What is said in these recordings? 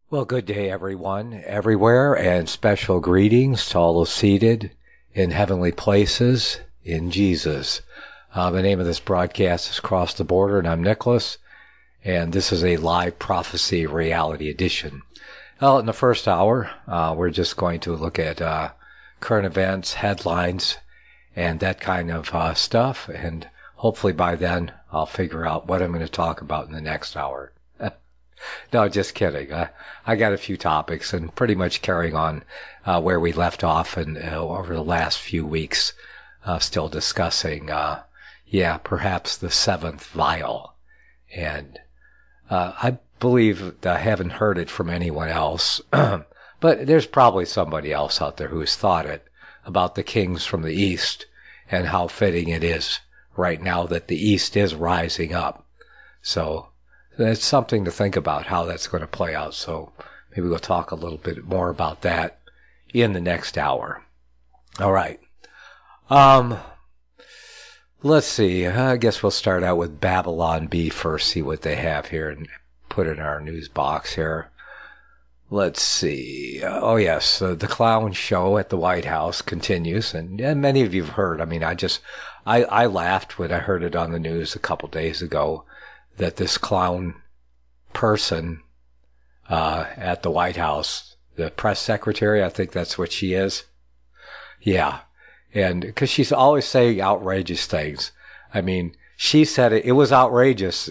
Well, good day, everyone, everywhere, and special greetings to all those seated in heavenly places in Jesus. The name of this broadcast is Cross the Border, and I'm Nicholas, and this is a live prophecy reality edition. Well, in the first hour, we're just going to look at current events, headlines, and that kind of stuff, and hopefully by then I'll figure out what I'm going to talk about in the next hour. No, just kidding. I got a few topics and pretty much carrying on where we left off and over the last few weeks, still discussing, perhaps the seventh vial. And I believe I haven't heard it from anyone else, but there's probably somebody else out there who's thought it about the kings from the East and how fitting it is right now that the East is rising up. So it's something to think about how that's going to play out. So maybe we'll talk a little bit more about that in the next hour. All right. Let's see. I guess we'll start out with Babylon Bee first, see what they have here and put in our news box here. Let's see. Oh, yes. The clown show at the White House continues. And many of you have heard. I mean, I laughed when I heard it on the news a couple days ago that this clown person at the White House, the press secretary, I think that's what she is. Yeah. And because she's always saying outrageous things. I mean, she said it was outrageous,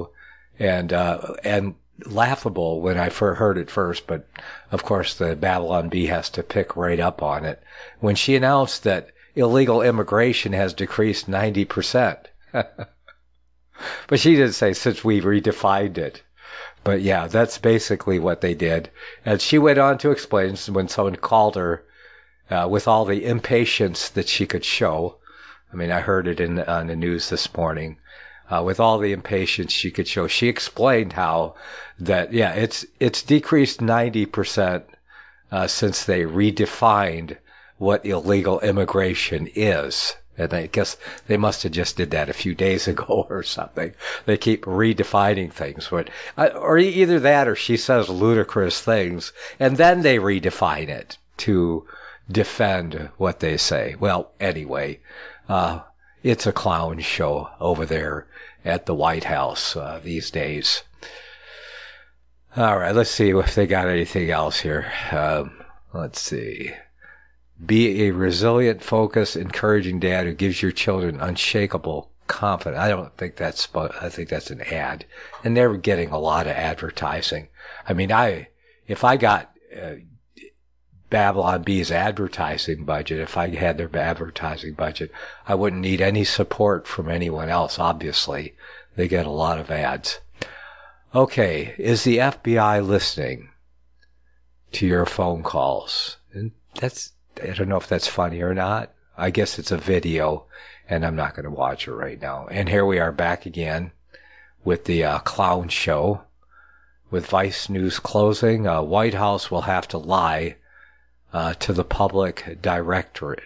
and laughable when I heard it first. But of course, the Babylon Bee has to pick right up on it when she announced that illegal immigration has decreased 90%. But she didn't say since we've redefined it. But yeah, that's basically what they did. And she went on to explain when someone called her with all the impatience that she could show. I mean, I heard it on the news this morning. With all the impatience she could show, she explained how that, it's decreased 90% since they redefined what illegal immigration is. And I guess they must have just did that a few days ago or something. They keep redefining things. Or either that or she says ludicrous things, and then they redefine it to defend what they say. Well, anyway, it's a clown show over there at the White House these days. All right, let's see if they got anything else here. Let's see. Be a resilient, focused, encouraging dad who gives your children unshakable confidence. I think that's an ad. And they're getting a lot of advertising. I mean, if I got Babylon Bee's advertising budget, if I had their advertising budget, I wouldn't need any support from anyone else, obviously. They get a lot of ads. Okay, is the FBI listening to your phone calls? And I don't know if that's funny or not. I guess it's a video, and I'm not going to watch it right now. And here we are back again with the clown show. With Vice News closing, White House will have to lie to the public directly.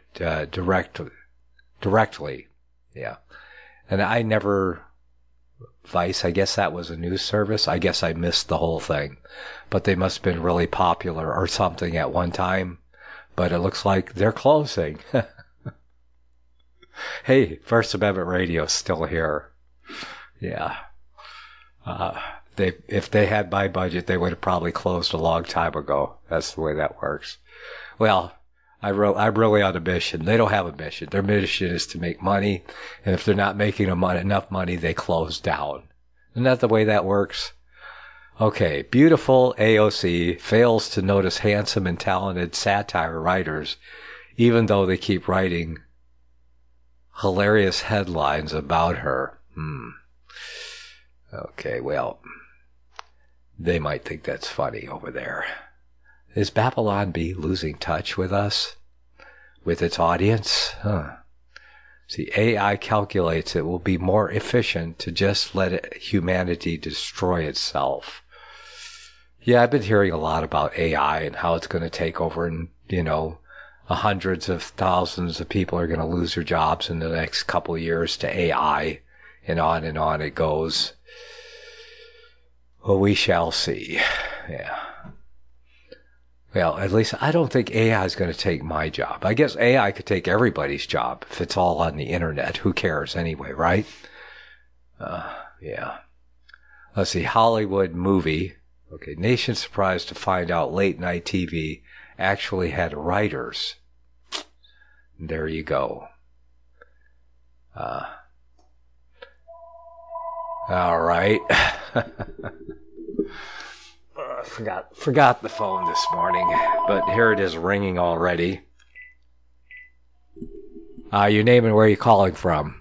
Yeah. And Vice, I guess that was a news service. I guess I missed the whole thing. But they must have been really popular or something at one time. But it looks like they're closing. Hey, First Amendment Radio is still here. Yeah. If they had my budget, they would have probably closed a long time ago. That's the way that works. Well, I'm really on a mission. They don't have a mission. Their mission is to make money. And if they're not making enough money, they close down. Isn't that the way that works? Okay, beautiful AOC fails to notice handsome and talented satire writers, even though they keep writing hilarious headlines about her. Okay, well, they might think that's funny over there. Is Babylon Bee losing touch with us? With its audience? See, AI calculates it will be more efficient to just let humanity destroy itself. Yeah, I've been hearing a lot about AI and how it's going to take over and, hundreds of thousands of people are going to lose their jobs in the next couple of years to AI, and on it goes. Well, we shall see. Yeah. Well, at least I don't think AI is going to take my job. I guess AI could take everybody's job if it's all on the internet. Who cares anyway, right? Yeah. Let's see. Hollywood movie. Okay. Nation surprised to find out late night TV actually had writers. There you go. All right. Forgot the phone this morning, but here it is ringing already. Your name and where you're calling from.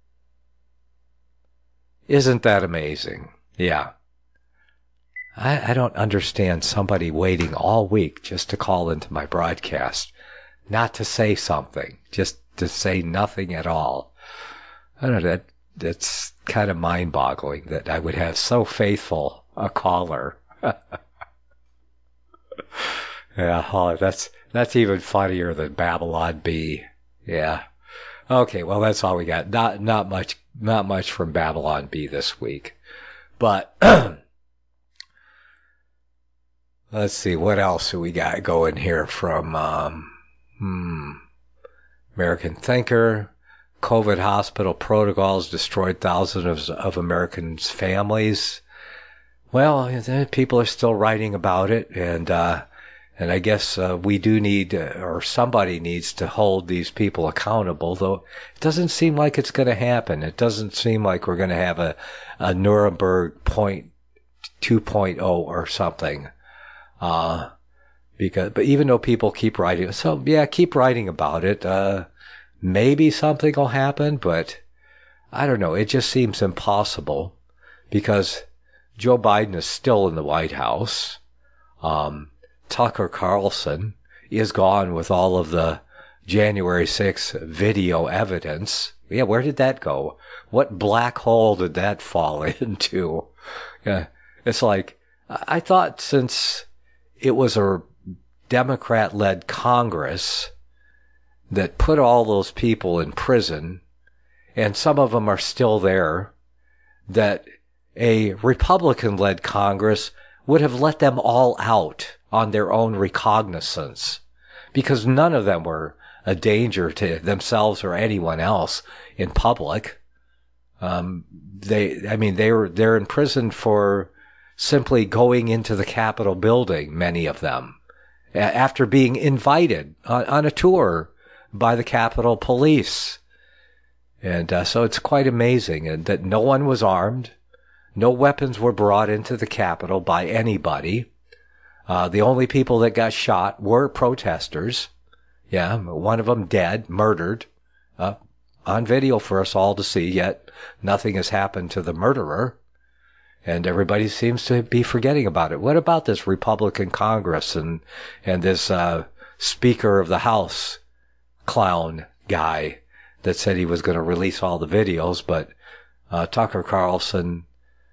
Isn't that amazing? Yeah. I don't understand somebody waiting all week just to call into my broadcast, not to say something, just to say nothing at all. I don't know, that's kind of mind-boggling that I would have so faithful a caller. Yeah, that's even funnier than Babylon Bee. Yeah. Okay, well that's all we got. Not much from Babylon Bee this week. But let's see, what else do we got going here from American Thinker. COVID hospital protocols destroyed thousands of Americans' families. Well, people are still writing about it, and I guess we do need, or somebody needs to hold these people accountable, though it doesn't seem like it's going to happen. It doesn't seem like we're going to have a Nuremberg 2.0 or something. But even though people keep writing, so yeah, keep writing about it. Maybe something will happen, but I don't know. It just seems impossible because Joe Biden is still in the White House. Tucker Carlson is gone with all of the January 6th video evidence. Yeah, where did that go? What black hole did that fall into? Yeah, it's like, I thought since it was a Democrat-led Congress that put all those people in prison, and some of them are still there, that a Republican-led Congress would have let them all out on their own recognizance, because none of them were a danger to themselves or anyone else in public. They're in prison for simply going into the Capitol building, many of them, after being invited on a tour by the Capitol Police. And so it's quite amazing that no one was armed. No weapons were brought into the Capitol by anybody. The only people that got shot were protesters. Yeah, one of them dead, murdered, on video for us all to see, yet nothing has happened to the murderer. And everybody seems to be forgetting about it. What about this Republican Congress and this Speaker of the House clown guy that said he was going to release all the videos, but Tucker Carlson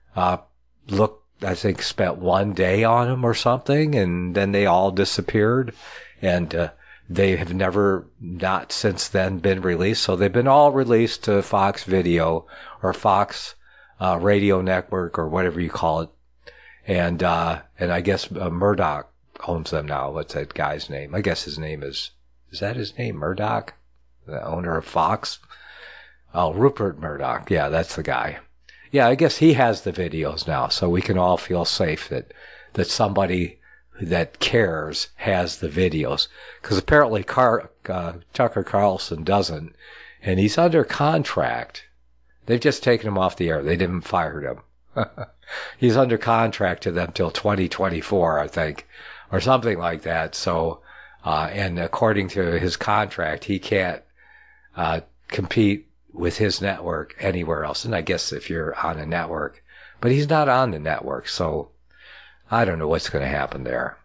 spent one day on them or something, and then they all disappeared, and they have not since then been released. So they've been all released to Fox Video or Fox Radio Network or whatever you call it, and I guess Murdoch owns them now. What's that guy's name? I guess his name is that his name, Murdoch, the owner of Fox? Oh, Rupert Murdoch. Yeah, that's the guy. Yeah, I guess he has the videos now, so we can all feel safe that somebody that cares has the videos. Because apparently Tucker Carlson doesn't, and he's under contract. They've just taken him off the air. They didn't fire him. He's under contract to them till 2024, I think, or something like that. So, and according to his contract, he can't compete with his network anywhere else. And I guess if you're on a network, but he's not on the network, so I don't know what's going to happen there.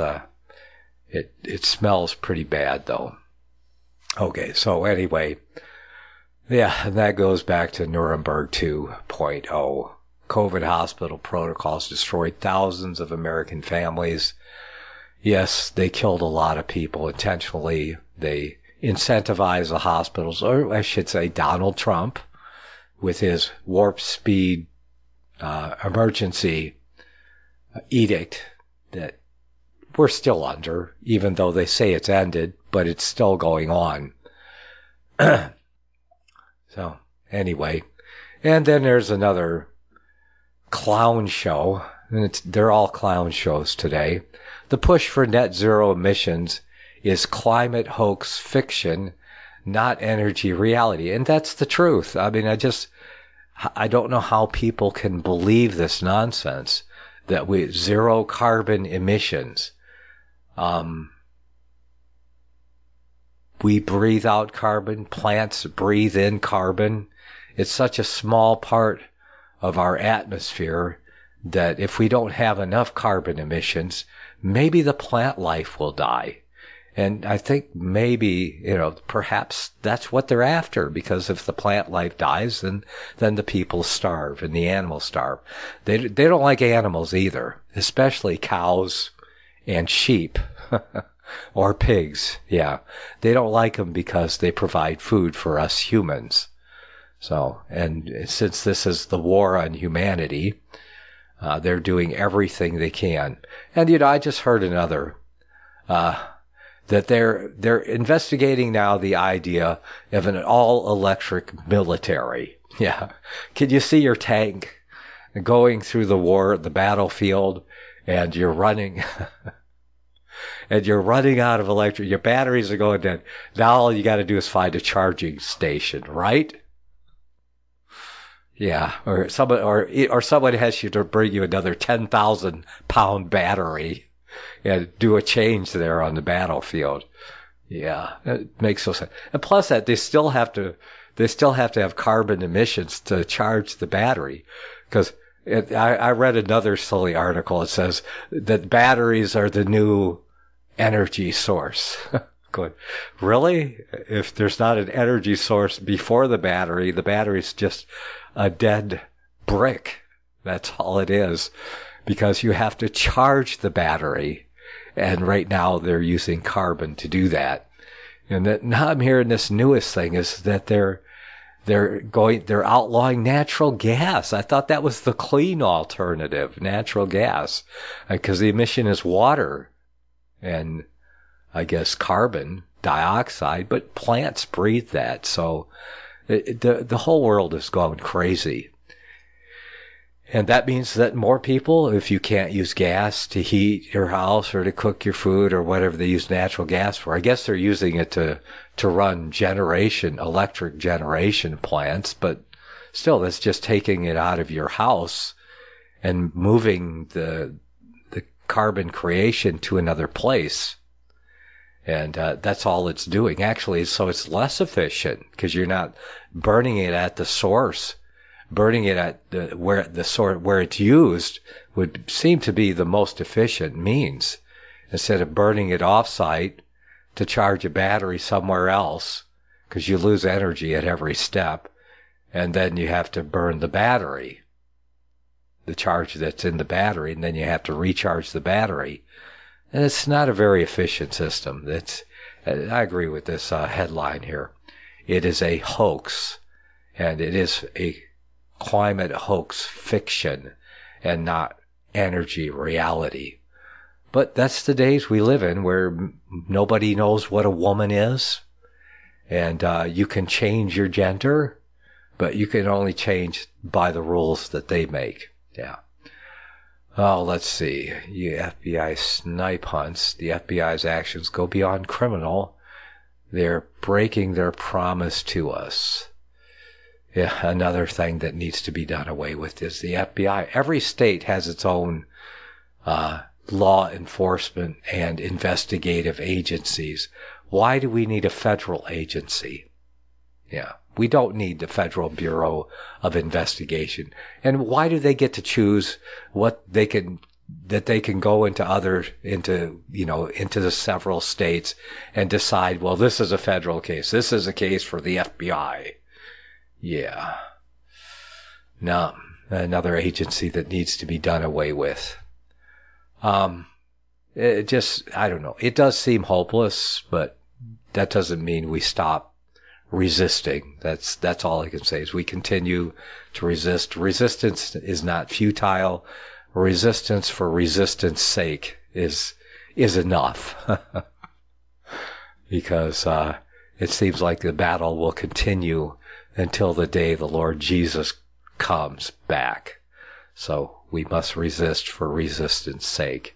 It smells pretty bad though. Okay, so anyway, yeah, and that goes back to Nuremberg 2.0. COVID hospital protocols destroyed thousands of American families. Yes, they killed a lot of people intentionally. They incentivize the hospitals, or I should say Donald Trump, with his warp speed emergency edict that we're still under, even though they say it's ended, but it's still going on. So, anyway. And then there's another clown show, and they're all clown shows today. The push for net zero emissions is climate hoax fiction, not energy reality. And that's the truth. I mean, I don't know how people can believe this nonsense that we zero carbon emissions. We breathe out carbon. Plants breathe in carbon. It's such a small part of our atmosphere that if we don't have enough carbon emissions, maybe the plant life will die. And I think maybe, perhaps that's what they're after, because if the plant life dies, then the people starve and the animals starve. They don't like animals either, especially cows and sheep or pigs. Yeah, they don't like them because they provide food for us humans. So, and since this is the war on humanity, they're doing everything they can. And I just heard another that they're investigating now the idea of an all-electric military. Yeah. Can you see your tank going through the battlefield, and you're running and you're running out of electric, your batteries are going dead. Now all you got to do is find a charging station, right? Yeah, or someone has to bring you another 10,000 pound battery and do a change there on the battlefield. Yeah, it makes no sense. And plus that they still have to have carbon emissions to charge the battery, because I read another silly article. It says that batteries are the new energy source. Good. Really? If there's not an energy source before the battery's just a dead brick. That's all it is, because you have to charge the battery, and right now they're using carbon to do that. And that now I'm hearing this newest thing is that they're outlawing natural gas. I thought that was the clean alternative, natural gas, because the emission is water and I guess carbon dioxide, but plants breathe that. So the whole world is going crazy. And that means that more people, if you can't use gas to heat your house or to cook your food or whatever they use natural gas for, I guess they're using it to run electric generation plants, but still that's just taking it out of your house and moving the carbon creation to another place. And that's all it's doing, actually. So it's less efficient because you're not burning it at the source. Burning it at where it's used would seem to be the most efficient means, instead of burning it off-site to charge a battery somewhere else, because you lose energy at every step, and then you have to burn the battery, the charge that's in the battery, and then you have to recharge the battery. And it's not a very efficient system. I agree with this headline here. It is a hoax, and it is a climate hoax fiction and not energy reality. But that's the days we live in, where nobody knows what a woman is, and you can change your gender, but you can only change by the rules that they make. Yeah. Oh, let's see. FBI snipe hunts. The FBI's actions go beyond criminal. They're breaking their promise to us. Yeah, another thing that needs to be done away with is the FBI. Every state has its own law enforcement and investigative agencies. Why do we need a federal agency? Yeah, we don't need the Federal Bureau of Investigation. And why do they get to choose what they can go into the several states and decide, well, this is a federal case, this is a case for the FBI? Yeah. No, another agency that needs to be done away with. I don't know. It does seem hopeless, but that doesn't mean we stop resisting. That's all I can say, is we continue to resist. Resistance is not futile. Resistance for resistance sake is is enough. Because it seems like the battle will continue until the day the Lord Jesus comes back. So we must resist for resistance sake,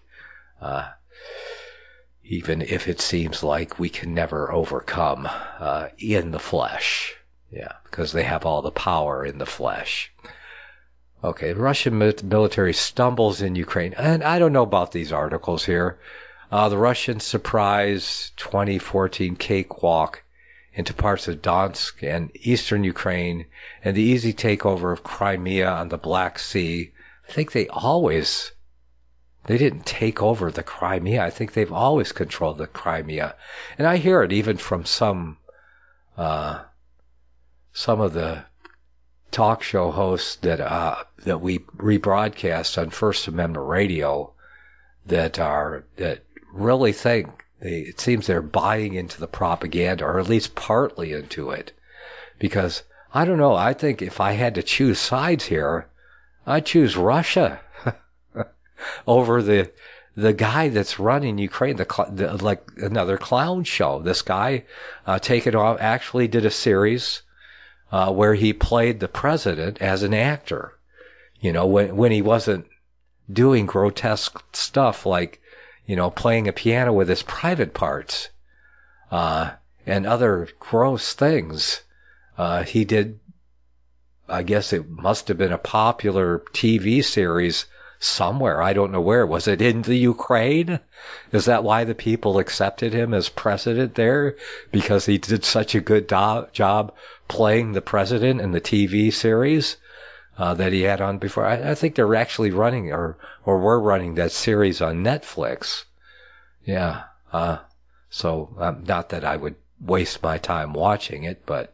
even if it seems like we can never overcome in the flesh. Yeah, because they have all the power in the flesh. Okay, the Russian military stumbles in Ukraine. And I don't know about these articles here. The Russians surprise 2014 cakewalk into parts of Donetsk and eastern Ukraine, and the easy takeover of Crimea on the Black Sea. I think they didn't take over the Crimea. I think they've always controlled the Crimea. And I hear it even from some of the talk show hosts that we rebroadcast on First Amendment Radio that really think it seems they're buying into the propaganda, or at least partly into it. Because I don't know, I think if I had to choose sides here, I'd choose Russia over the guy that's running Ukraine, like another clown show. This guy taken off actually did a series where he played the president as an actor. You know, when he wasn't doing grotesque stuff like, you know, playing a piano with his private parts and other gross things. He did, I guess it must have been a popular TV series somewhere. I don't know where. Was it in the Ukraine? Is that why the people accepted him as president there? Because he did such a good job playing the president in the TV series that he had on before. I think they're actually running or were running that series on Netflix. Yeah. So not that I would waste my time watching it, but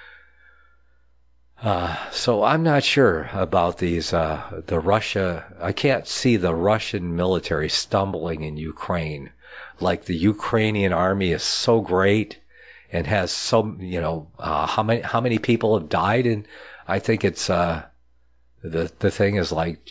so I'm not sure about these, the Russia, I can't see the Russian military stumbling in Ukraine. Like the Ukrainian army is so great and has so, you know, how many people have died? And I think it's, the thing is like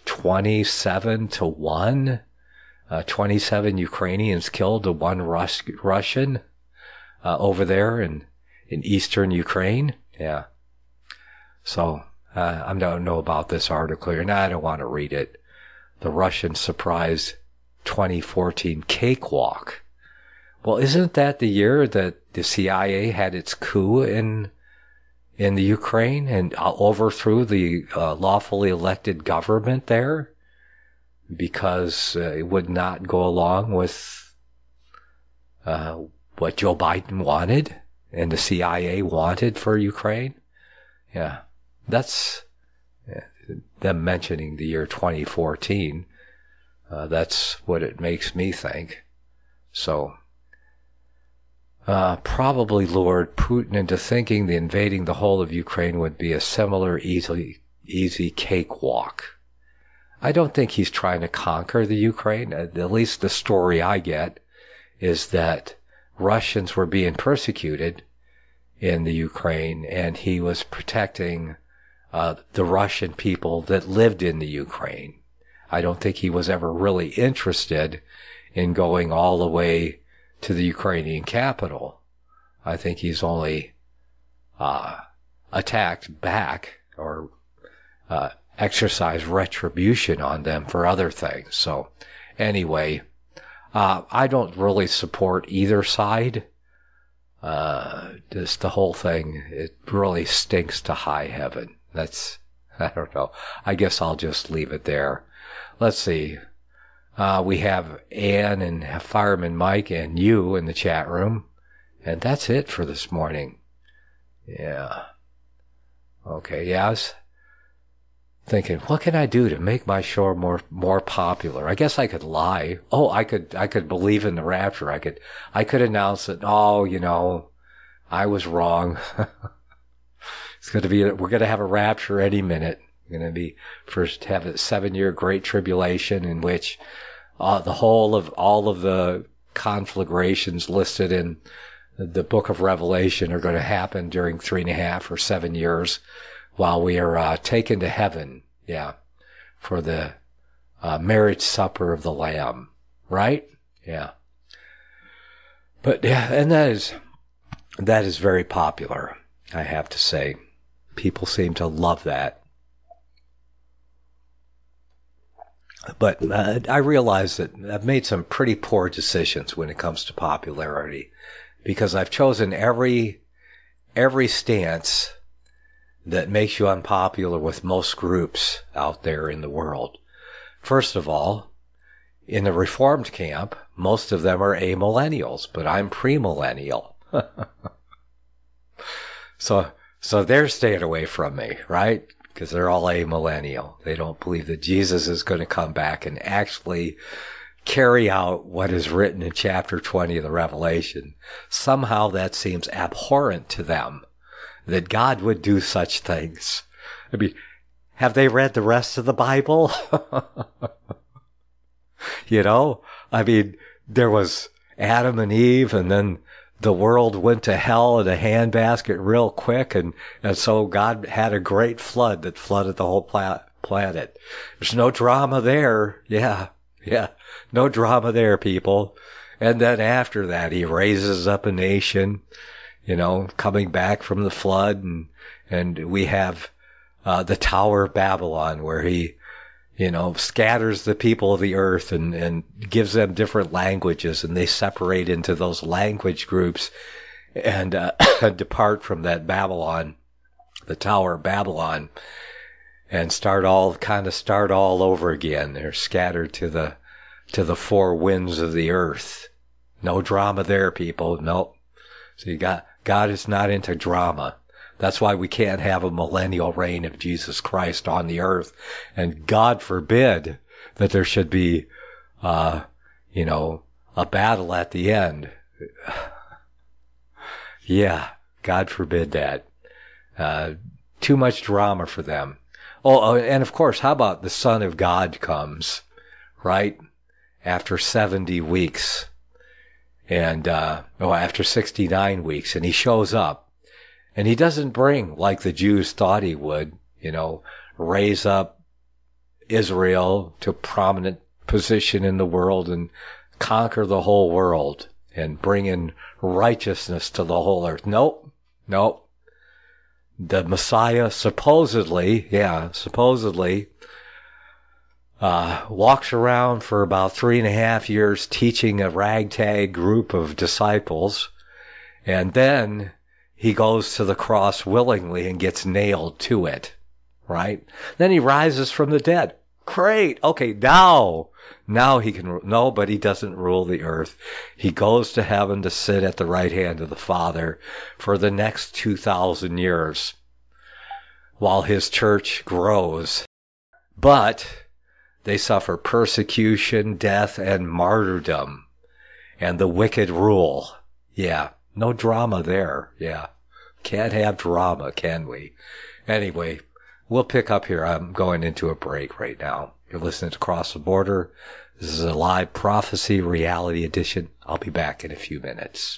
27-1, 27 Ukrainians killed to 1 Russian, over there in eastern Ukraine. Yeah. So, I don't know about this article here, and I don't want to read it. The Russian surprise 2014 cakewalk. Well, isn't that the year that the CIA had its coup in the Ukraine and overthrew the lawfully elected government there because it would not go along with what Joe Biden wanted and the CIA wanted for Ukraine? Yeah. That's them mentioning the year 2014. That's what it makes me think. So, probably lured Putin into thinking the invading the whole of Ukraine would be a similar easy cakewalk. I don't think he's trying to conquer the Ukraine. At least the story I get is that Russians were being persecuted in the Ukraine, and he was protecting the Russian people that lived in the Ukraine. I don't think he was ever really interested in going all the way to the Ukrainian capital. I think he's only attacked back or exercised retribution on them for other things. So anyway, I don't really support either side. Just the whole thing, it really stinks to high heaven. I don't know. I guess I'll just leave it there. Let's see. We have Ann and Fireman Mike and you in the chat room. And that's it for this morning. Yeah. Okay, yeah, I was thinking, what can I do to make my show more popular? I guess I could lie. Oh, I could believe in the rapture. I could announce that, oh, you know, I was wrong. We're going to have a rapture any minute. We're going to be first have a 7-year great tribulation in which the whole of all of the conflagrations listed in the book of Revelation are going to happen during 3.5 or 7 years while we are taken to heaven. Yeah. For the marriage supper of the Lamb. Right? Yeah. But yeah, and that is very popular, I have to say. People seem to love that. But I realize that I've made some pretty poor decisions when it comes to popularity, because I've chosen every stance that makes you unpopular with most groups out there in the world. First of all, in the Reformed camp, most of them are amillennials, but I'm premillennial. So they're staying away from me, right? Because they're all amillennial. They don't believe that Jesus is going to come back and actually carry out what is written in chapter 20 of the Revelation. Somehow that seems abhorrent to them, that God would do such things. I mean, have they read the rest of the Bible? You know, I mean, there was Adam and Eve, and then the world went to hell in a handbasket real quick, and so God had a great flood that flooded the whole planet. There's no drama there. Yeah, no drama there, people. And then after that, he raises up a nation, you know, coming back from the flood, and we have the Tower of Babylon, where he, you know, scatters the people of the earth and gives them different languages, and they separate into those language groups and depart from that Babylon, the Tower of Babylon, and start all over again. They're scattered to the four winds of the earth. No drama there, people. Nope. So God is not into drama. That's why we can't have a millennial reign of Jesus Christ on the earth. And God forbid that there should be, you know, a battle at the end. Yeah, God forbid that. Too much drama for them. Oh, and of course, how about the Son of God comes, right? After 70 weeks. And, after 69 weeks, and he shows up. And he doesn't bring, like the Jews thought he would, you know, raise up Israel to a prominent position in the world and conquer the whole world and bring in righteousness to the whole earth. Nope. The Messiah supposedly, walks around for about 3.5 years teaching a ragtag group of disciples, and then he goes to the cross willingly and gets nailed to it, right? Then he rises from the dead. Great. Okay, now he can, no, but he doesn't rule the earth. He goes to heaven to sit at the right hand of the Father for the next 2,000 years while his church grows. But they suffer persecution, death, and martyrdom, and the wicked rule. Yeah. No drama there. Yeah. Can't have drama, can we? Anyway, we'll pick up here. I'm going into a break right now. You're listening to Cross the Border. This is a live prophecy reality edition. I'll be back in a few minutes.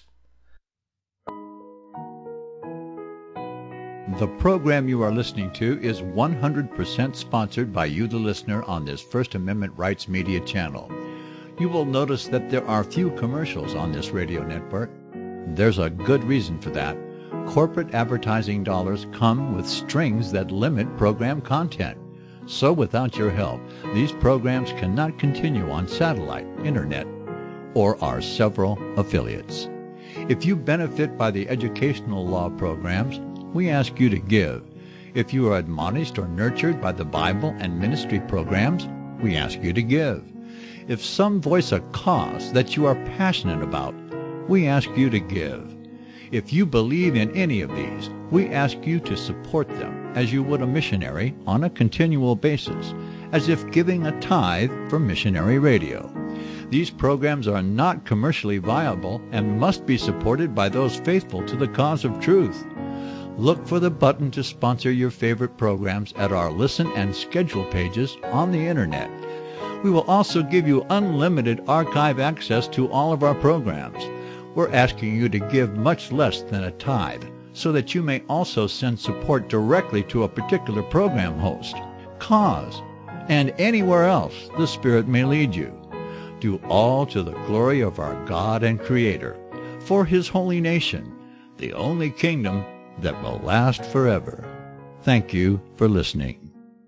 The program you are listening to is 100% sponsored by you, the listener, on this First Amendment Rights Media channel. You will notice that there are few commercials on this radio network. There's a good reason for that. Corporate advertising dollars come with strings that limit program content. So without your help, these programs cannot continue on satellite, internet, or our several affiliates. If you benefit by the educational law programs, we ask you to give. If you are admonished or nurtured by the Bible and ministry programs, we ask you to give. If some voice a cause that you are passionate about, we ask you to give. If you believe in any of these, we ask you to support them as you would a missionary on a continual basis, as if giving a tithe for missionary radio. These programs are not commercially viable and must be supported by those faithful to the cause of truth. Look for the button to sponsor your favorite programs at our listen and schedule pages on the internet. We will also give you unlimited archive access to all of our programs. We're asking you to give much less than a tithe, so that you may also send support directly to a particular program host, cause, and anywhere else the Spirit may lead you. Do all to the glory of our God and Creator. for his holy nation, the only kingdom that will last forever. Thank you for listening.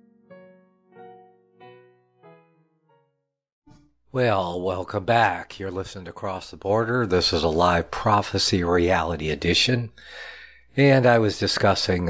Well, welcome back. You're listening to Cross the Border. This is a live prophecy reality edition. And I was discussing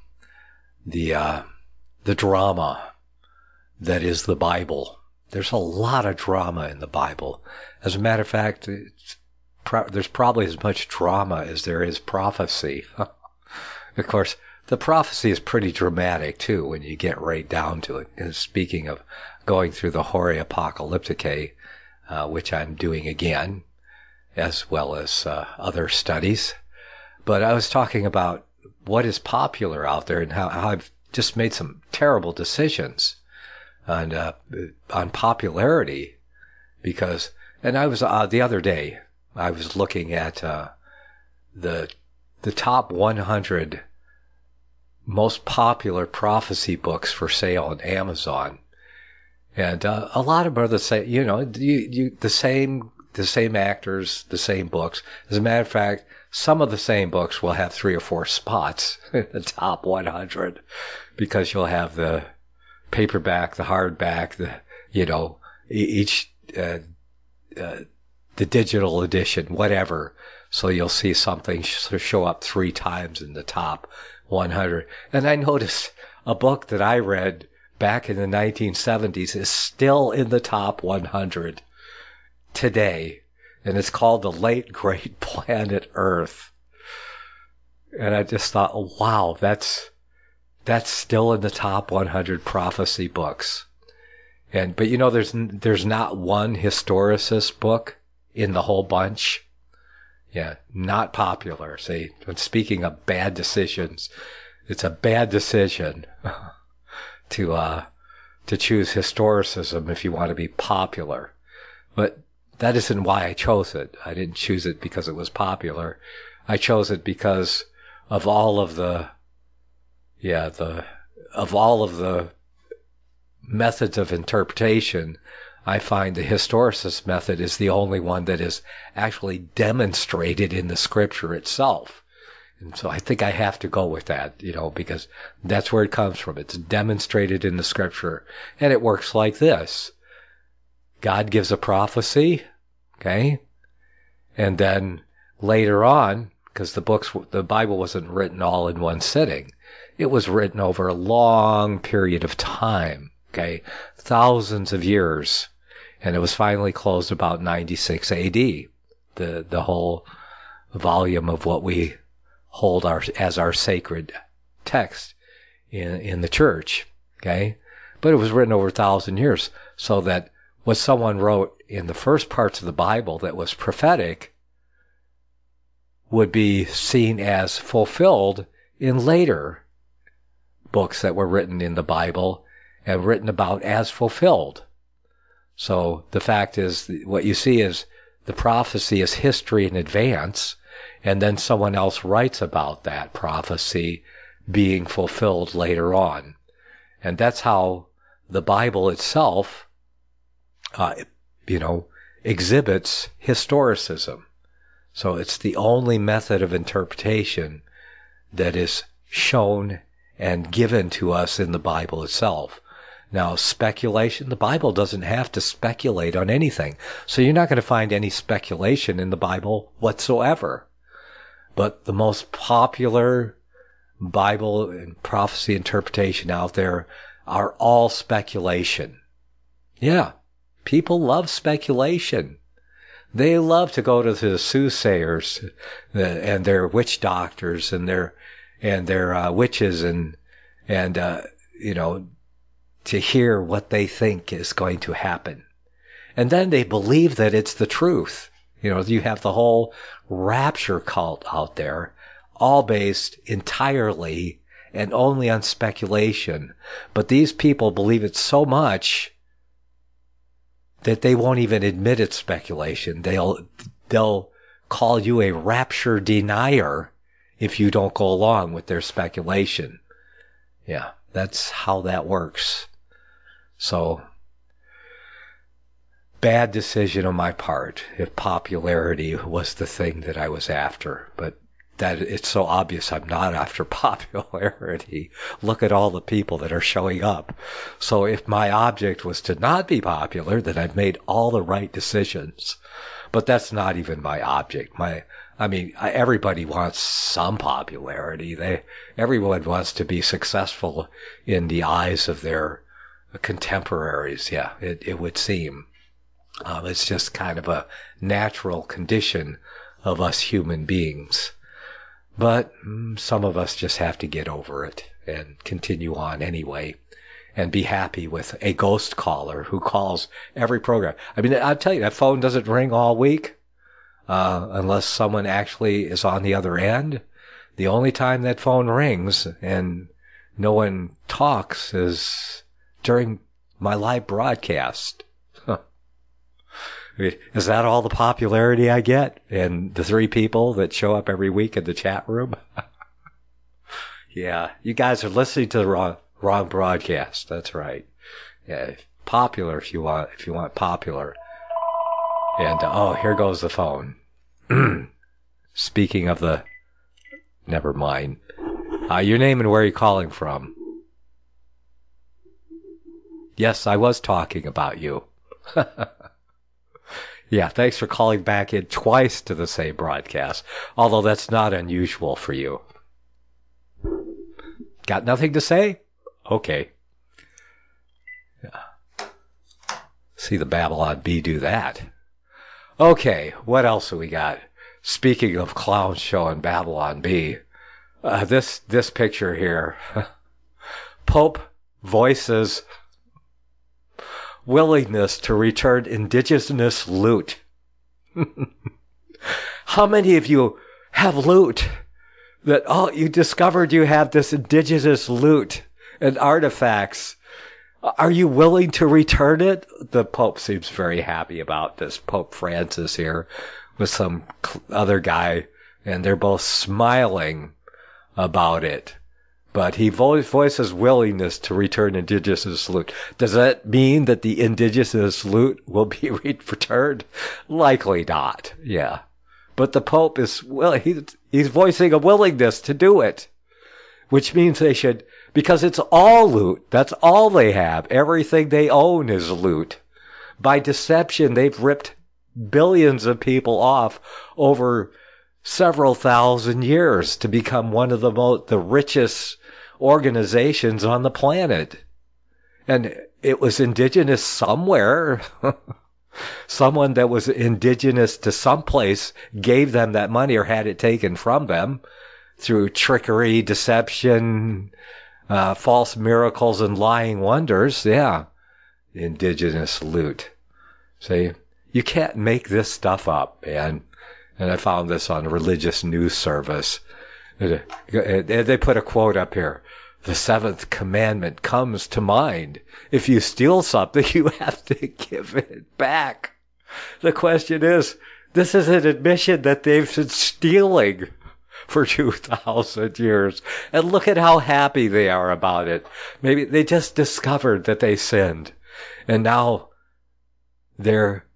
the drama that is the Bible. There's a lot of drama in the Bible. As a matter of fact, there's probably as much drama as there is prophecy. Of course, the prophecy is pretty dramatic, too, when you get right down to it. And speaking of going through the Hori Apocalypticae, which I'm doing again, as well as other studies. But I was talking about what is popular out there and how I've just made some terrible decisions on popularity. Because, and I was, the other day, I was looking at the top 100 most popular prophecy books for sale on Amazon, and a lot of them are the same. The same actors, the same books. As a matter of fact, some of the same books will have 3 or 4 spots in the top 100 because you'll have the paperback, the hardback, each the digital edition, whatever. So you'll see something show up 3 times in the top 100. And I noticed a book that I read back in the 1970s is still in the top 100 today. And it's called The Late Great Planet Earth. And I just thought, oh, wow, that's still in the top 100 prophecy books. But there's not one historicist book in the whole bunch. Yeah, not popular. See, when speaking of bad decisions, it's a bad decision to choose historicism if you want to be popular. But that isn't why I chose it. I didn't choose it because it was popular. I chose it because of all of the methods of interpretation. I find the historicist method is the only one that is actually demonstrated in the scripture itself. And so I think I have to go with that, because that's where it comes from. It's demonstrated in the scripture. And it works like this. God gives a prophecy, okay? And then later on, because the Bible wasn't written all in one sitting. It was written over a long period of time, okay? Thousands of years. And it was finally closed about 96 AD, the whole volume of what we hold as our sacred text in the church, okay? But it was written over 1,000 years, so that what someone wrote in the first parts of the Bible that was prophetic would be seen as fulfilled in later books that were written in the Bible and written about as fulfilled. So the fact is, what you see is the prophecy is history in advance, and then someone else writes about that prophecy being fulfilled later on. And that's how the Bible itself, exhibits historicism. So it's the only method of interpretation that is shown and given to us in the Bible itself. Now, speculation, the Bible doesn't have to speculate on anything. So you're not going to find any speculation in the Bible whatsoever. But the most popular Bible and prophecy interpretation out there are all speculation. Yeah, people love speculation. They love to go to the soothsayers and their witch doctors and their witches and to hear what they think is going to happen. And then they believe that it's the truth. You have the whole rapture cult out there, all based entirely and only on speculation. But these people believe it so much that they won't even admit it's speculation. They'll call you a rapture denier if you don't go along with their speculation. Yeah, that's how that works. So bad decision on my part if popularity was the thing that I was after. But that it's so obvious I'm not after popularity. Look at all the people that are showing up. So if my object was to not be popular, then I've made all the right decisions. But that's not even my object. Everybody wants some popularity. Everyone wants to be successful in the eyes of their contemporaries. Yeah, it would seem. It's just kind of a natural condition of us human beings. But some of us just have to get over it and continue on anyway and be happy with a ghost caller who calls every program. I mean, I'll tell you, that phone doesn't ring all week unless someone actually is on the other end. The only time that phone rings and no one talks is during my live broadcast. Is that all the popularity I get? And the 3 people that show up every week in the chat room? Yeah, you guys are listening to the wrong broadcast. That's right. Yeah, popular if you want popular. And here goes the phone. Speaking of never mind. Your name and where you're calling from. Yes, I was talking about you. Yeah, thanks for calling back in twice to the same broadcast, although that's not unusual for you. Got nothing to say? Okay. Yeah. See the Babylon Bee do that. Okay, what else have we got? Speaking of clown show and Babylon Bee, this picture here. Pope voices willingness to return indigenous loot. How many of you have loot that, you discovered you have this indigenous loot and artifacts? Are you willing to return it? The Pope seems very happy about this. Pope Francis here with some other guy, and they're both smiling about it. But he voices willingness to return indigenous loot. Does that mean that the indigenous loot will be returned? Likely not. Yeah. But the Pope is he's voicing a willingness to do it, which means they should, because it's all loot. That's all they have. Everything they own is loot. By deception, they've ripped billions of people off over several thousand years to become one of the richest organizations on the planet. And it was indigenous somewhere. Someone that was indigenous to some place gave them that money or had it taken from them through trickery, deception, false miracles, and lying wonders. Yeah, indigenous loot. See, you can't make this stuff up, man. And I found this on a religious news service. They put a quote up here. The 7th commandment comes to mind. If you steal something, you have to give it back. The question is, this is an admission that they've been stealing for 2,000 years. And look at how happy they are about it. Maybe they just discovered that they sinned. And now they're,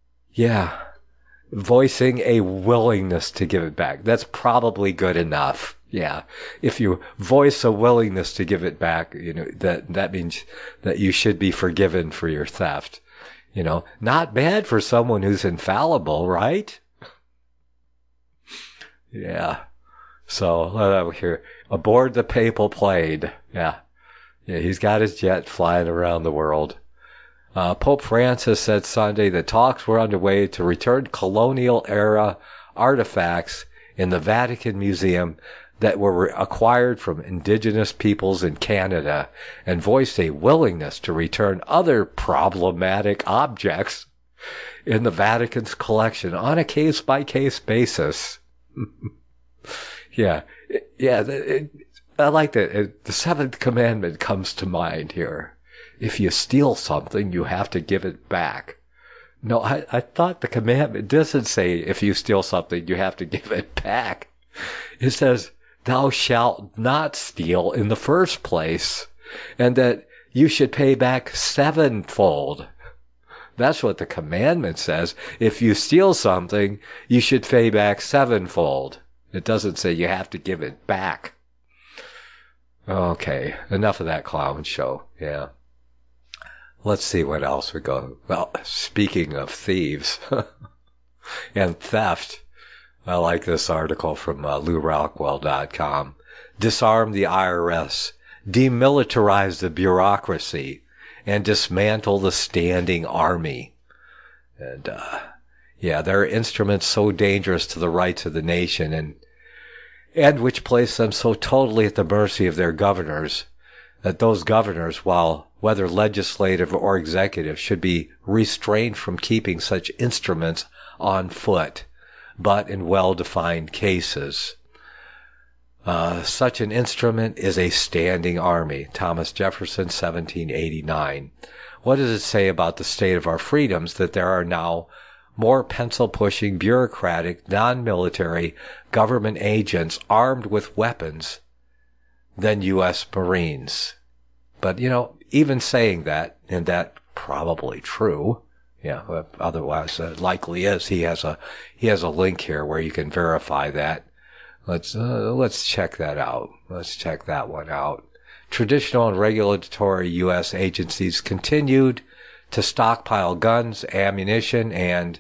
voicing a willingness to give it back. That's probably good enough. Yeah. If you voice a willingness to give it back, that means that you should be forgiven for your theft. Not bad for someone who's infallible, right? Yeah. So, here, aboard the papal plane. Yeah. Yeah, he's got his jet flying around the world. Pope Francis said Sunday that talks were underway to return colonial-era artifacts in the Vatican Museum that were acquired from indigenous peoples in Canada, and voiced a willingness to return other problematic objects in the Vatican's collection on a case-by-case basis. I like that. The 7th commandment comes to mind here. If you steal something, you have to give it back. No, I thought the commandment doesn't say if you steal something, you have to give it back. It says, thou shalt not steal in the first place, and that you should pay back 7-fold. That's what the commandment says. If you steal something, you should pay back sevenfold. It doesn't say you have to give it back. Okay, enough of that clown show. Yeah. Let's see what else we go. Well, speaking of thieves and theft, I like this article from LouRockwell.com. Disarm the IRS, demilitarize the bureaucracy, and dismantle the standing army. And, they're instruments so dangerous to the rights of the nation and which place them so totally at the mercy of their governors that those governors, whether legislative or executive, should be restrained from keeping such instruments on foot, but in well-defined cases. Such an instrument is a standing army. Thomas Jefferson, 1789. What does it say about the state of our freedoms that there are now more pencil-pushing, bureaucratic, non-military government agents armed with weapons than U.S. Marines? But, even saying that, and that probably true, otherwise likely is. He has a link here where you can verify that. Let's check that out. Let's check that one out. Traditional and regulatory U.S. agencies continued to stockpile guns, ammunition, and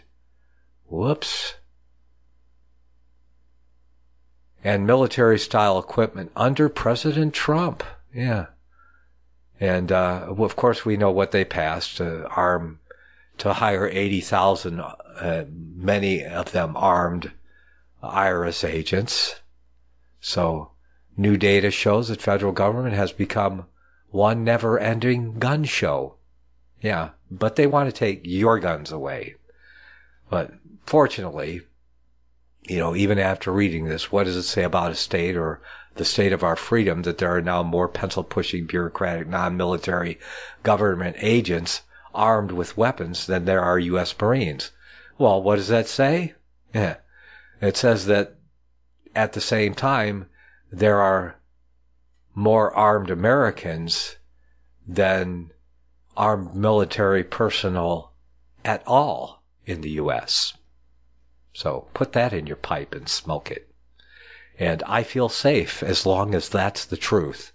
military-style equipment under President Trump. Yeah. And, of course, we know what they passed to hire 80,000, many of them armed IRS agents. So, new data shows that federal government has become one never-ending gun show. Yeah, but they want to take your guns away. But fortunately, even after reading this, what does it say about a state or the state of our freedom that there are now more pencil-pushing, bureaucratic, non-military government agents armed with weapons than there are U.S. Marines? Well, what does that say? Yeah. It says that at the same time, there are more armed Americans than armed military personnel at all in the U.S. So put that in your pipe and smoke it. And I feel safe as long as that's the truth.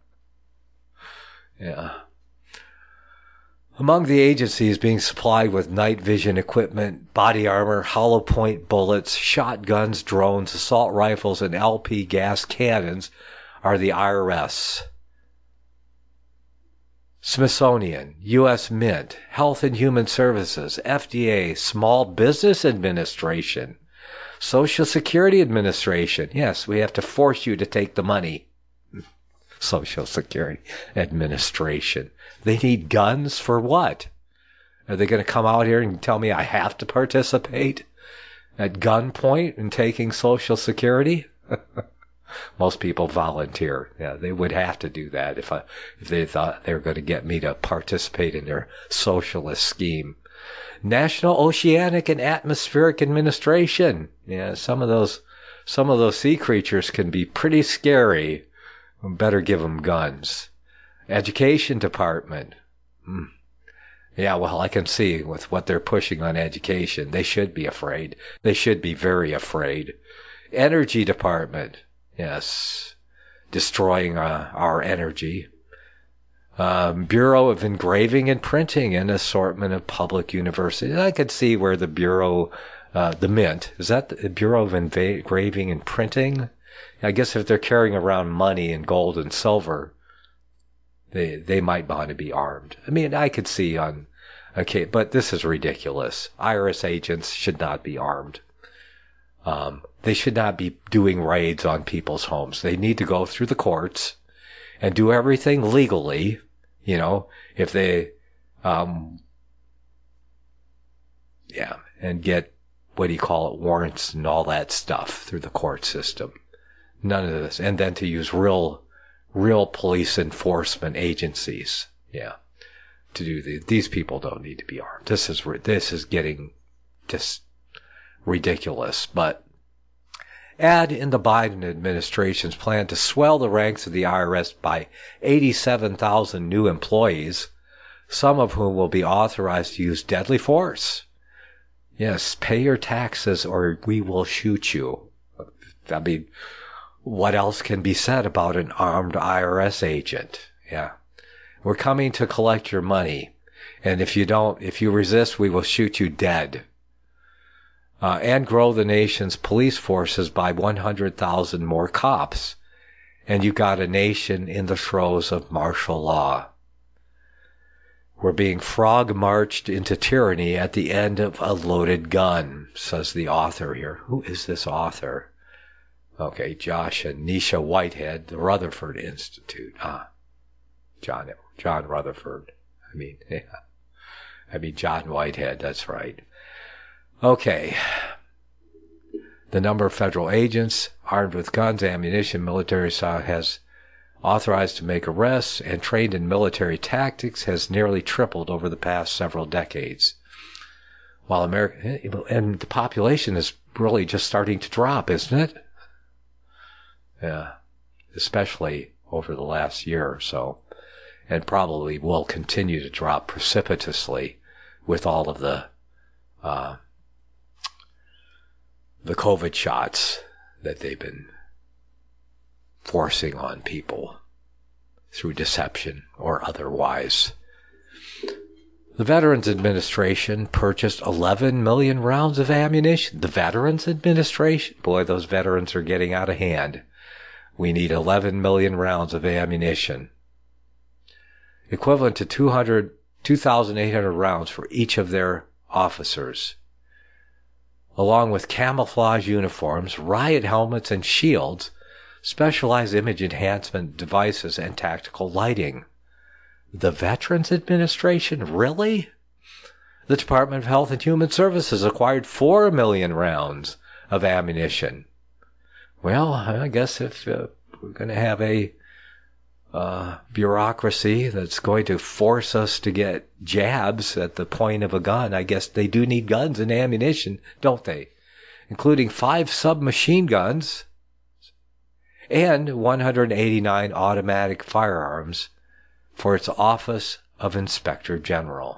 Yeah. Among the agencies being supplied with night vision equipment, body armor, hollow point bullets, shotguns, drones, assault rifles, and LP gas cannons are the IRS, Smithsonian, U.S. Mint, Health and Human Services, FDA, Small Business Administration, Social Security Administration. Yes, we have to force you to take the money. Social Security Administration. They need guns for what? Are they going to come out here and tell me I have to participate at gunpoint in taking Social Security? Most people volunteer. Yeah, they would have to do that if they thought they were going to get me to participate in their socialist scheme. National Oceanic and Atmospheric Administration. Yeah, some of those sea creatures can be pretty scary. Better give them guns. Education Department. Yeah, well, I can see with what they're pushing on education, they should be afraid. They should be very afraid. Energy Department. Yes, destroying our energy. Bureau of Engraving and Printing and Assortment of Public Universities. I could see where the Bureau, the Mint, is that the Bureau of Engraving and Printing? I guess if they're carrying around money and gold and silver, they might want to be armed. I mean, I could see okay, but this is ridiculous. IRS agents should not be armed. They should not be doing raids on people's homes. They need to go through the courts and do everything legally, if they, and get, warrants and all that stuff through the court system. None of this. And then to use real police enforcement agencies, to do these people don't need to be armed. This is getting just ridiculous. But add in the Biden administration's plan to swell the ranks of the IRS by 87,000 new employees. some of whom will be authorized to use deadly force. Yes, pay your taxes or we will shoot you. I mean, what else can be said about an armed IRS agent? Yeah. We're coming to collect your money. And if you resist, we will shoot you dead. And grow the nation's police forces by 100,000 more cops. And you've got a nation in the throes of martial law. We're being frog-marched into tyranny at the end of a loaded gun, says the author here. Who is this author? Okay, Josh and Nisha Whitehead, the Rutherford Institute. John Rutherford. John Whitehead, that's right. Okay. The number of federal agents armed with guns, ammunition, military style has authorized to make arrests and trained in military tactics has nearly tripled over the past several decades. While and the population is really just starting to drop, isn't it? Yeah, especially over the last year or so, and probably will continue to drop precipitously with all of the COVID shots that they've been forcing on people through deception or otherwise. The Veterans Administration purchased 11 million rounds of ammunition. The Veterans Administration? Boy, those veterans are getting out of hand. We need 11 million rounds of ammunition, equivalent to 2,800 rounds for each of their officers, along with camouflage uniforms, riot helmets and shields, specialized image enhancement devices, and tactical lighting. The Veterans Administration? Really? The Department of Health and Human Services acquired 4 million rounds of ammunition. Well, I guess if we're going to have a bureaucracy that's going to force us to get jabs at the point of a gun, I guess they do need guns and ammunition, don't they? Including 5 submachine guns and 189 automatic firearms for its Office of Inspector General.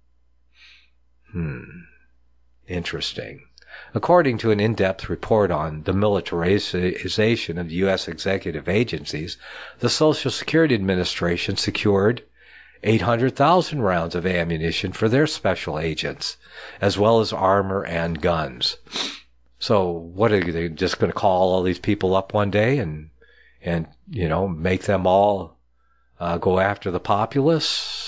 Interesting. According to an in-depth report on the militarization of U.S. executive agencies, the Social Security Administration secured 800,000 rounds of ammunition for their special agents, as well as armor and guns. So what are they just going to call all these people up one day and make them all go after the populace?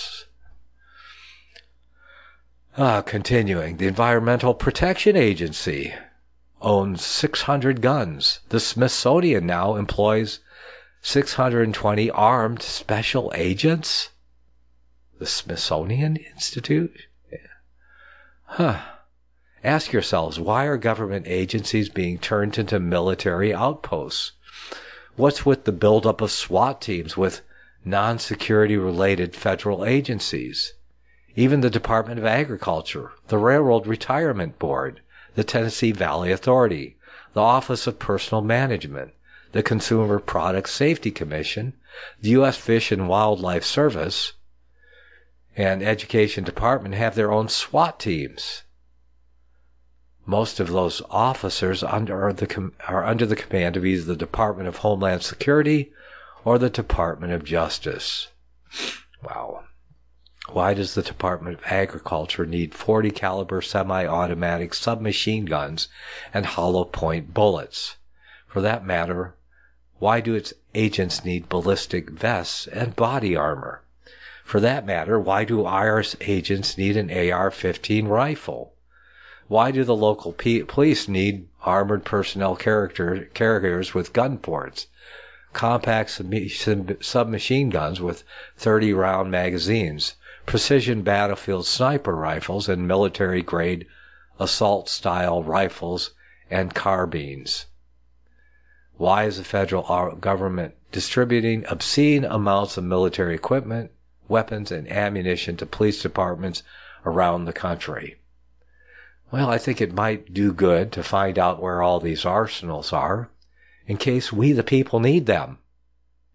Continuing, the Environmental Protection Agency owns 600 guns. The Smithsonian now employs 620 armed special agents. The Smithsonian Institute? Yeah. Ask yourselves, why are government agencies being turned into military outposts? What's with the buildup of SWAT teams with non-security related federal agencies? Even the Department of Agriculture, the Railroad Retirement Board, the Tennessee Valley Authority, the Office of Personnel Management, the Consumer Product Safety Commission, the U.S. Fish and Wildlife Service, and Education Department have their own SWAT teams. Most of those officers are under the command of either the Department of Homeland Security or the Department of Justice. Wow. Why does the Department of Agriculture need 40 caliber semi-automatic submachine guns and hollow point bullets? For that matter, why do its agents need ballistic vests and body armor? For that matter, why do IRS agents need an AR-15 rifle? Why do the local police need armored personnel carriers with gun ports, compact submachine guns with 30-round magazines, precision battlefield sniper rifles, and military-grade assault-style rifles and carbines? Why is the federal government distributing obscene amounts of military equipment, weapons, and ammunition to police departments around the country? Well, I think it might do good to find out where all these arsenals are, in case we the people need them.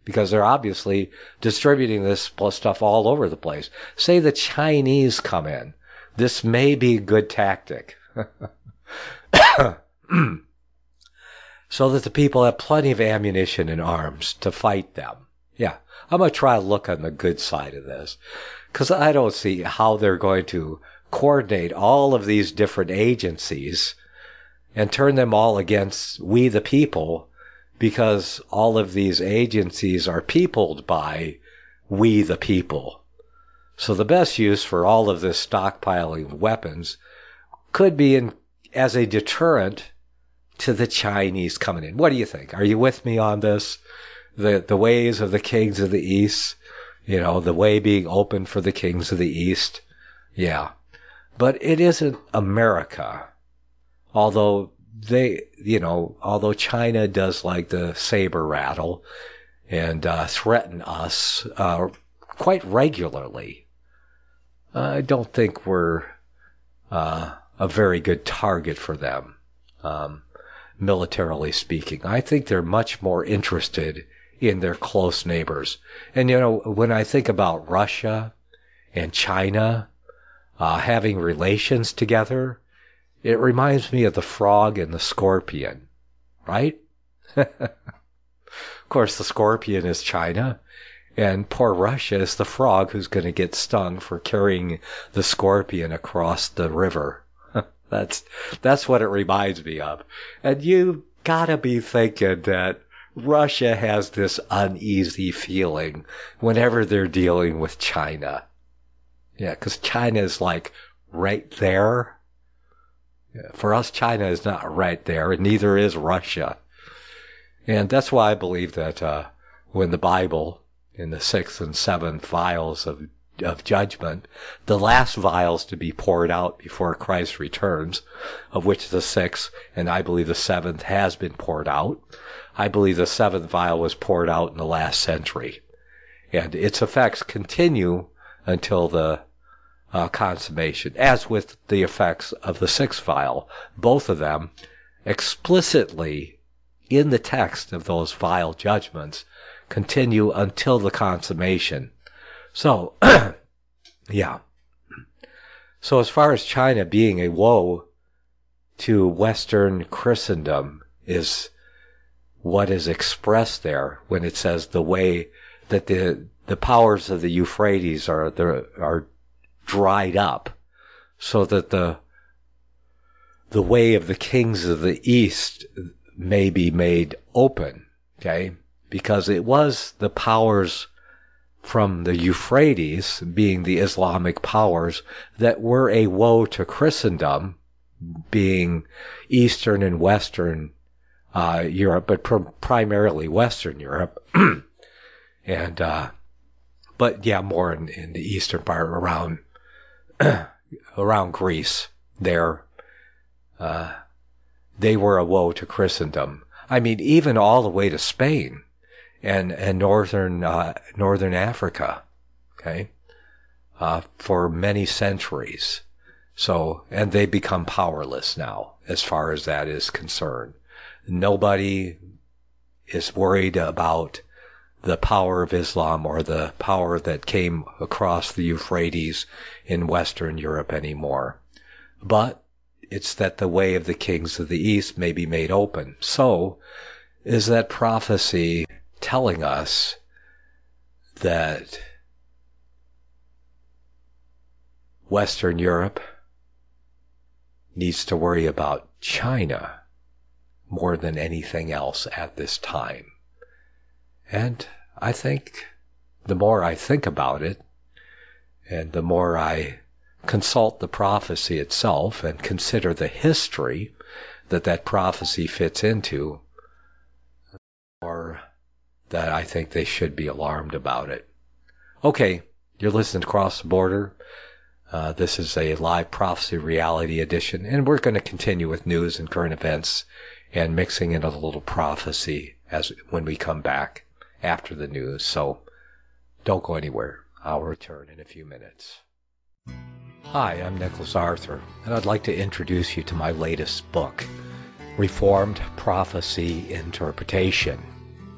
because they're obviously distributing this stuff all over the place. Say the Chinese come in. This may be a good tactic. So that the people have plenty of ammunition and arms to fight them. Yeah, I'm going to try to look on the good side of this, because I don't see how they're going to coordinate all of these different agencies and turn them all against we the people, because all of these agencies are peopled by we the people. So the best use for all of this stockpiling of weapons could be as a deterrent to the Chinese coming in. What do you think? Are you with me on this? The ways of the kings of the East, the way being open for the kings of the East. Yeah. But it isn't America. Although although China does like the saber rattle and threaten us quite regularly, I don't think we're a very good target for them, militarily speaking. I think they're much more interested in their close neighbors. And, when I think about Russia and China having relations together, it reminds me of the frog and the scorpion, right? Of course, the scorpion is China, and poor Russia is the frog who's going to get stung for carrying the scorpion across the river. That's what it reminds me of. And you gotta be thinking that Russia has this uneasy feeling whenever they're dealing with China. Yeah, because China is like right there. Yeah, for us, China is not right there, and neither is Russia. And that's why I believe that when the Bible, in the 6th and 7th vials of judgment, the last vials to be poured out before Christ returns, of which the 6th and I believe the 7th has been poured out. I believe the 7th vial was poured out in the last century, and its effects continue until the consummation, as with the effects of the 6th vial. Both of them explicitly in the text of those vial judgments continue until the consummation. So, yeah. So as far as China being a woe to Western Christendom is what is expressed there when it says the way that the powers of the Euphrates are dried up, so that the way of the kings of the East may be made open, okay? Because it was the powers from the Euphrates, being the Islamic powers, that were a woe to Christendom, being Eastern and Western Europe, but primarily Western Europe. And but yeah, more in the eastern part around Greece. There, they were a woe to Christendom. I mean, even all the way to Spain and northern Africa, okay, for many centuries. So, and they become powerless now, as far as that is concerned. Nobody is worried about the power of Islam or the power that came across the Euphrates in Western Europe anymore. But it's that the way of the kings of the East may be made open. So, is that prophecy telling us that Western Europe needs to worry about China more than anything else at this time? And I think the more I think about it, and the more I consult the prophecy itself and consider the history that prophecy fits into, the more that I think they should be alarmed about it. Okay, you're listening to Cross the Border. This is a live prophecy reality edition, and we're going to continue with news and current events and mixing in a little prophecy when we come back after the news. So don't go anywhere. I'll return in a few minutes. Hi, I'm Nicholas Arthur, and I'd like to introduce you to my latest book, Reformed Prophecy Interpretation.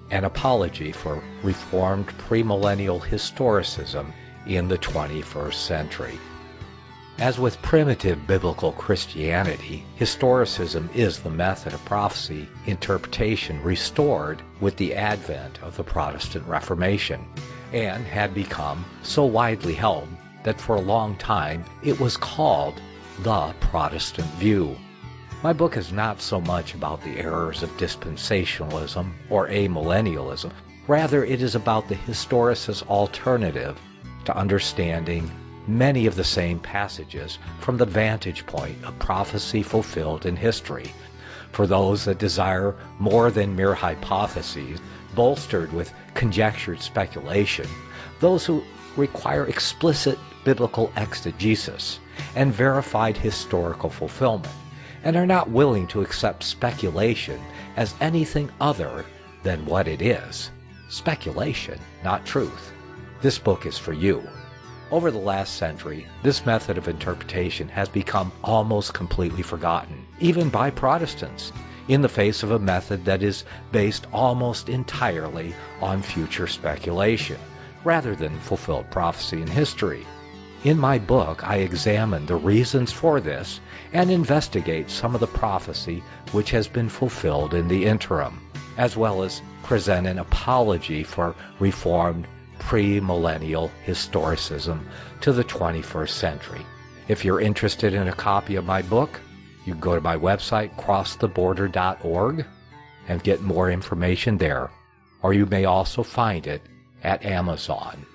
An Apology for Reformed Premillennial Historicism in the 21st Century. As with primitive biblical Christianity, historicism is the method of prophecy interpretation restored with the advent of the Protestant Reformation, and had become so widely held that for a long time it was called the Protestant view. My book is not so much about the errors of dispensationalism or amillennialism. Rather, it is about the historicist alternative to understanding many of the same passages from the vantage point of prophecy fulfilled in history. For those that desire more than mere hypotheses, bolstered with conjectured speculation, those who require explicit biblical exegesis and verified historical fulfillment, and are not willing to accept speculation as anything other than what it is. Speculation, not truth. This book is for you. Over the last century, this method of interpretation has become almost completely forgotten, even by Protestants, in the face of a method that is based almost entirely on future speculation, rather than fulfilled prophecy in history. In my book, I examine the reasons for this and investigate some of the prophecy which has been fulfilled in the interim, as well as present an apology for Reformed premillennial historicism to the 21st century. If you're interested in a copy of my book, you can go to my website, crosstheborder.org, and get more information there. Or you may also find it at Amazon.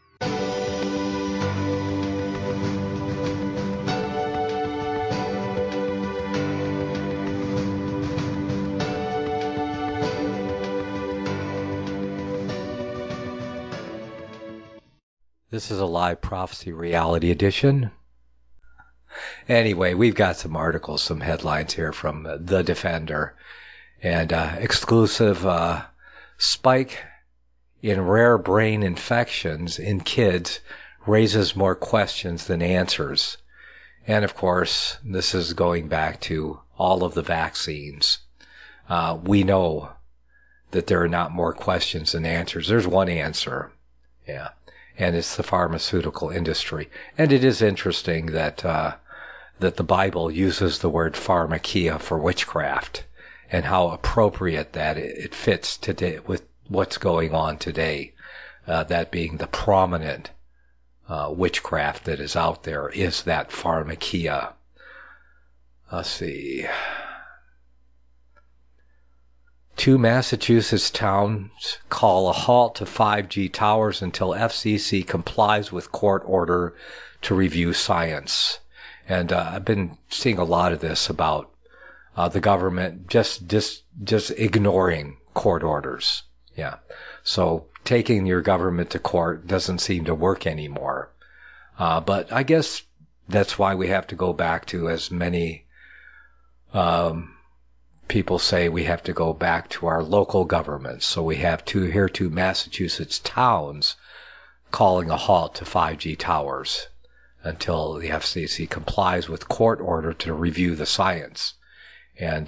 This is a live prophecy reality edition. Anyway, we've got some articles, some headlines here from The Defender. And exclusive spike in rare brain infections in kids raises more questions than answers. And of course, this is going back to all of the vaccines. We know that there are not more questions than answers. There's one answer. Yeah. And it's the pharmaceutical industry. And it is interesting that that the Bible uses the word pharmakia for witchcraft, and how appropriate that it fits today with what's going on today. That being the prominent witchcraft that is out there is that pharmakia. Let's see. 2 Massachusetts towns call a halt to 5G towers until FCC complies with court order to review science. And I've been seeing a lot of this about the government just ignoring court orders. Yeah. So taking your government to court doesn't seem to work anymore. But I guess that's why we have to go back to, as many people say, we have to go back to our local governments. So we have two Massachusetts towns calling a halt to 5G towers until the FCC complies with court order to review the science. And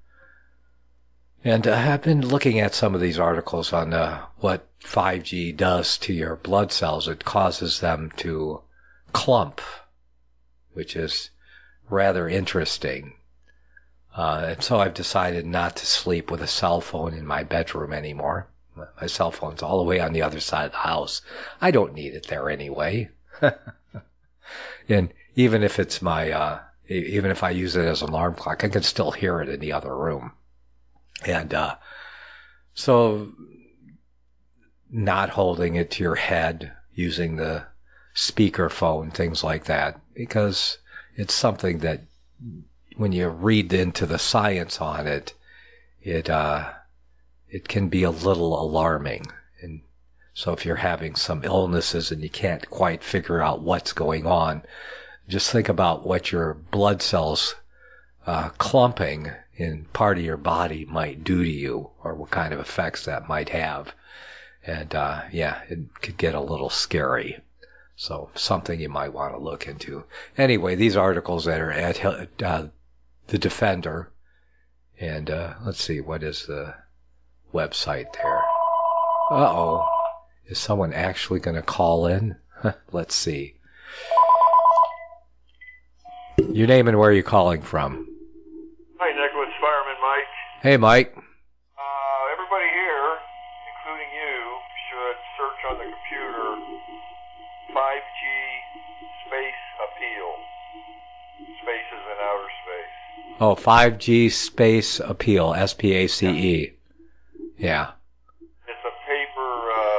I've been looking at some of these articles on what 5G does to your blood cells. It causes them to clump, which is rather interesting. And so I've decided not to sleep with a cell phone in my bedroom anymore. My cell phone's all the way on the other side of the house. I don't need it there anyway. And even if it's even if I use it as an alarm clock, I can still hear it in the other room. And so not holding it to your head, using the speaker phone, things like that, because it's something that when you read into the science on it, it can be a little alarming. And so if you're having some illnesses and you can't quite figure out what's going on, just think about what your blood cells clumping in part of your body might do to you, or what kind of effects that might have. And it could get a little scary. So something you might want to look into. Anyway, these articles that are at The Defender, and let's see, what is the website there? Uh-oh. Is someone actually going to call in? Let's see. Your name and where are you calling from? Hi, Nicholas. Fireman Mike. Hey, Mike. Everybody here, including you, should search on the computer 5G space appeal. Space is in outer space. Oh, 5G space appeal, SPACE. Yeah. It's a paper,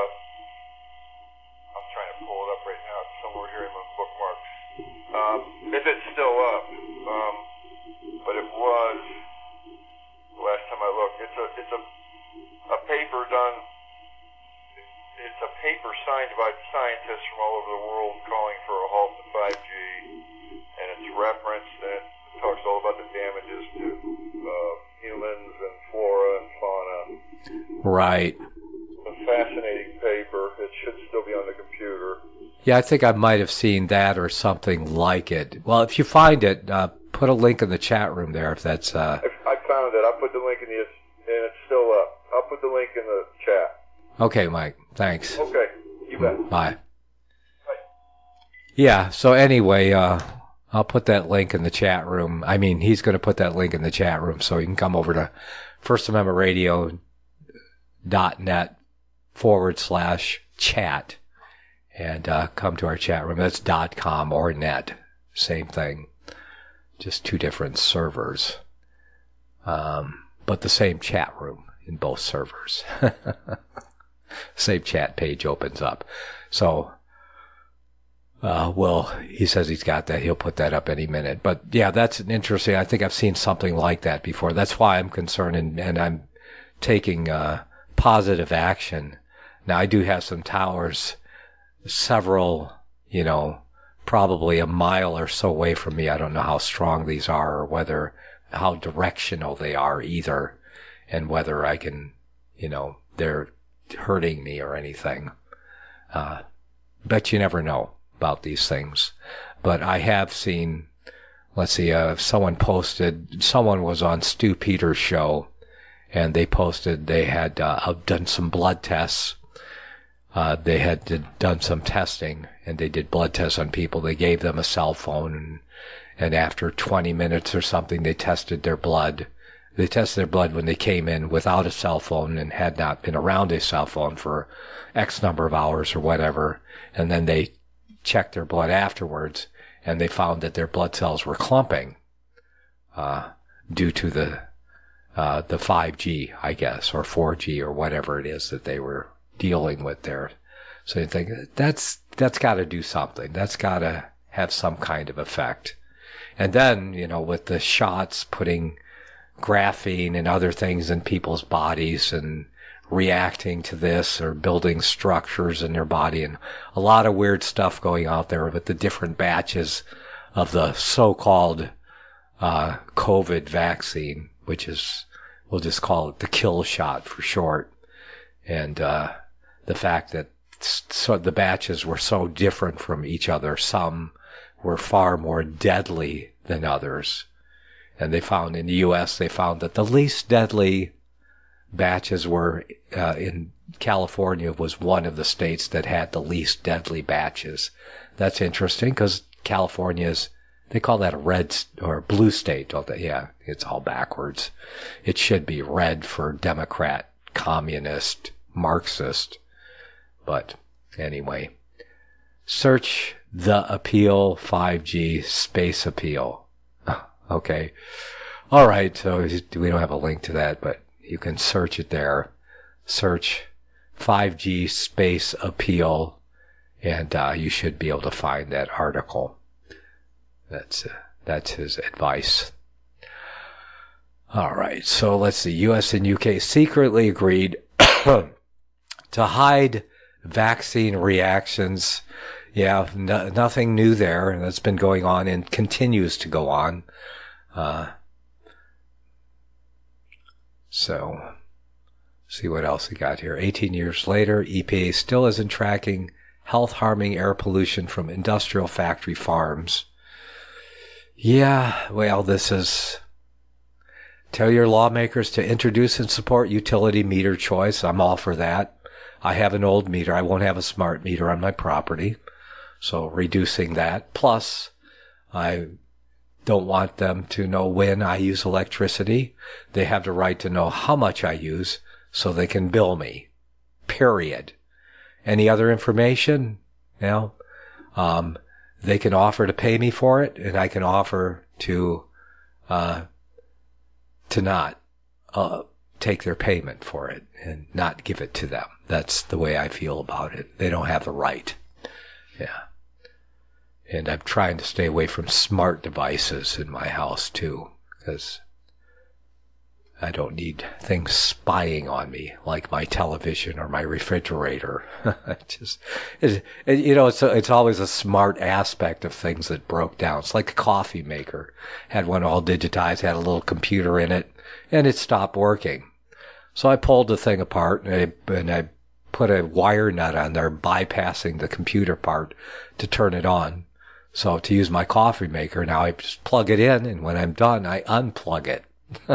I'm trying to pull it up right now. It's somewhere here in my bookmarks. If it's still up, but it was the last time I looked. It's a paper done. It's a paper signed by scientists from all over the world calling for a halt to 5G, and it's referenced and it talks all about the damages to humans and flora and fauna. Right. A fascinating paper. It should still be on the computer. Yeah, I think I might have seen that or something like it. Well, if you find it, put a link in the chat room there if that's... I found it. I'll put the link in and it's still up. I'll put the link in the chat. Okay, Mike. Thanks. Okay. You bet. Bye. Bye. Yeah, so anyway, I'll put that link in the chat room. I mean, he's going to put that link in the chat room so you can come over to firstamendmentradio.net/chat and come to our chat room. That's .com or net. Same thing. Just two different servers. But the same chat room in both servers. Same chat page opens up. So, well, he says he's got that. He'll put that up any minute. But yeah, that's interesting. I think I've seen something like that before. That's why I'm concerned and I'm taking positive action. Now, I do have some towers, several, probably a mile or so away from me. I don't know how strong these are or how directional they are either, and whether I can, they're hurting me or anything. But you never know about these things. But I have seen, let's see, someone was on Stu Peters' show, and they posted they had done some blood tests. They had done some testing, and they did blood tests on people. They gave them a cell phone, and after 20 minutes or something, they tested their blood. They tested their blood when they came in without a cell phone and had not been around a cell phone for X number of hours or whatever. And then they checked their blood afterwards, and they found that their blood cells were clumping due to the 5G, I guess, or 4G or whatever it is that they were dealing with there. So you think that's got to do something. That's got to have some kind of effect. And then, with the shots putting graphene and other things in people's bodies and reacting to this or building structures in their body and a lot of weird stuff going out there with the different batches of the so-called COVID vaccine, which is, we'll just call it the kill shot for short. And the fact that the batches were so different from each other. Some were far more deadly than others. And they found in the U.S., they found that the least deadly batches were in California was one of the states that had the least deadly batches. That's interesting because California's, they call that a red or blue state, don't they? Yeah, it's all backwards. It should be red for Democrat, communist, Marxist. But anyway, search the appeal 5G space appeal. Okay. All right. So we don't have a link to that, but you can search it there. Search 5G space appeal, and you should be able to find that article. That's his advice. All right. So let's see. U.S. and U.K. secretly agreed to hide vaccine reactions. Yeah, nothing new there. That's been going on and continues to go on. So, see what else we got here. 18 years later, EPA still isn't tracking health-harming air pollution from industrial factory farms. Yeah, well, this is... Tell your lawmakers to introduce and support utility meter choice. I'm all for that. I have an old meter. I won't have a smart meter on my property. So reducing that. Plus, I don't want them to know when I use electricity. They have the right to know how much I use so they can bill me. Period. Any other information? You know, they can offer to pay me for it, and I can offer to not take their payment for it and not give it to them. That's the way I feel about it. They don't have the right. Yeah. And I'm trying to stay away from smart devices in my house too, because I don't need things spying on me like my television or my refrigerator. It's always a smart aspect of things that broke down. It's like a coffee maker. Had one all digitized, had a little computer in it, and it stopped working. So I pulled the thing apart and I put a wire nut on there, bypassing the computer part to turn it on. So to use my coffee maker, now I just plug it in, and when I'm done, I unplug it.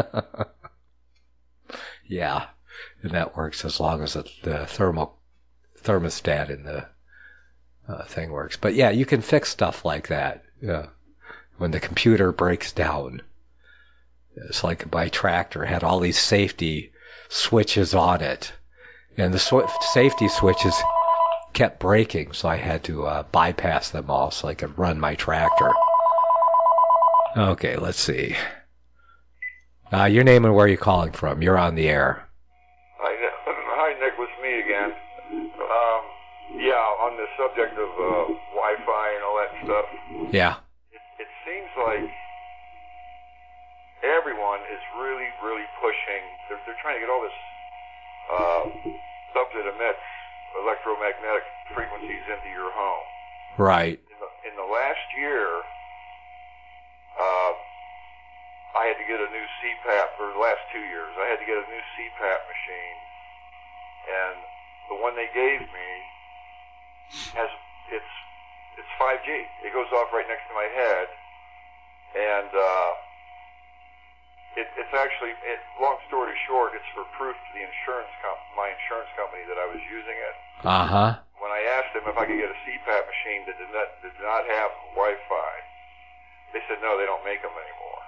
Yeah, and that works as long as the thermostat in the thing works. But yeah, you can fix stuff like that. Yeah, when the computer breaks down. It's like my tractor had all these safety switches on it, and the safety switches kept breaking, so I had to bypass them all so I could run my tractor. Okay, let's see. Your name and where you're calling from. You're on the air. Hi, Nick. It's me again. On the subject of Wi-Fi and all that stuff. Yeah. It seems like everyone is really, really pushing. They're trying to get all this stuff that emits electromagnetic frequencies into your home. Right. In the last year, I had to get a new CPAP for the last 2 years. I had to get a new CPAP machine, and the one they gave me it's 5G. It goes off right next to my head, and it's actually, long story short, it's for proof to the my insurance company that I was using it. Uh-huh. When I asked them if I could get a CPAP machine that did not have Wi-Fi, they said no, they don't make them anymore.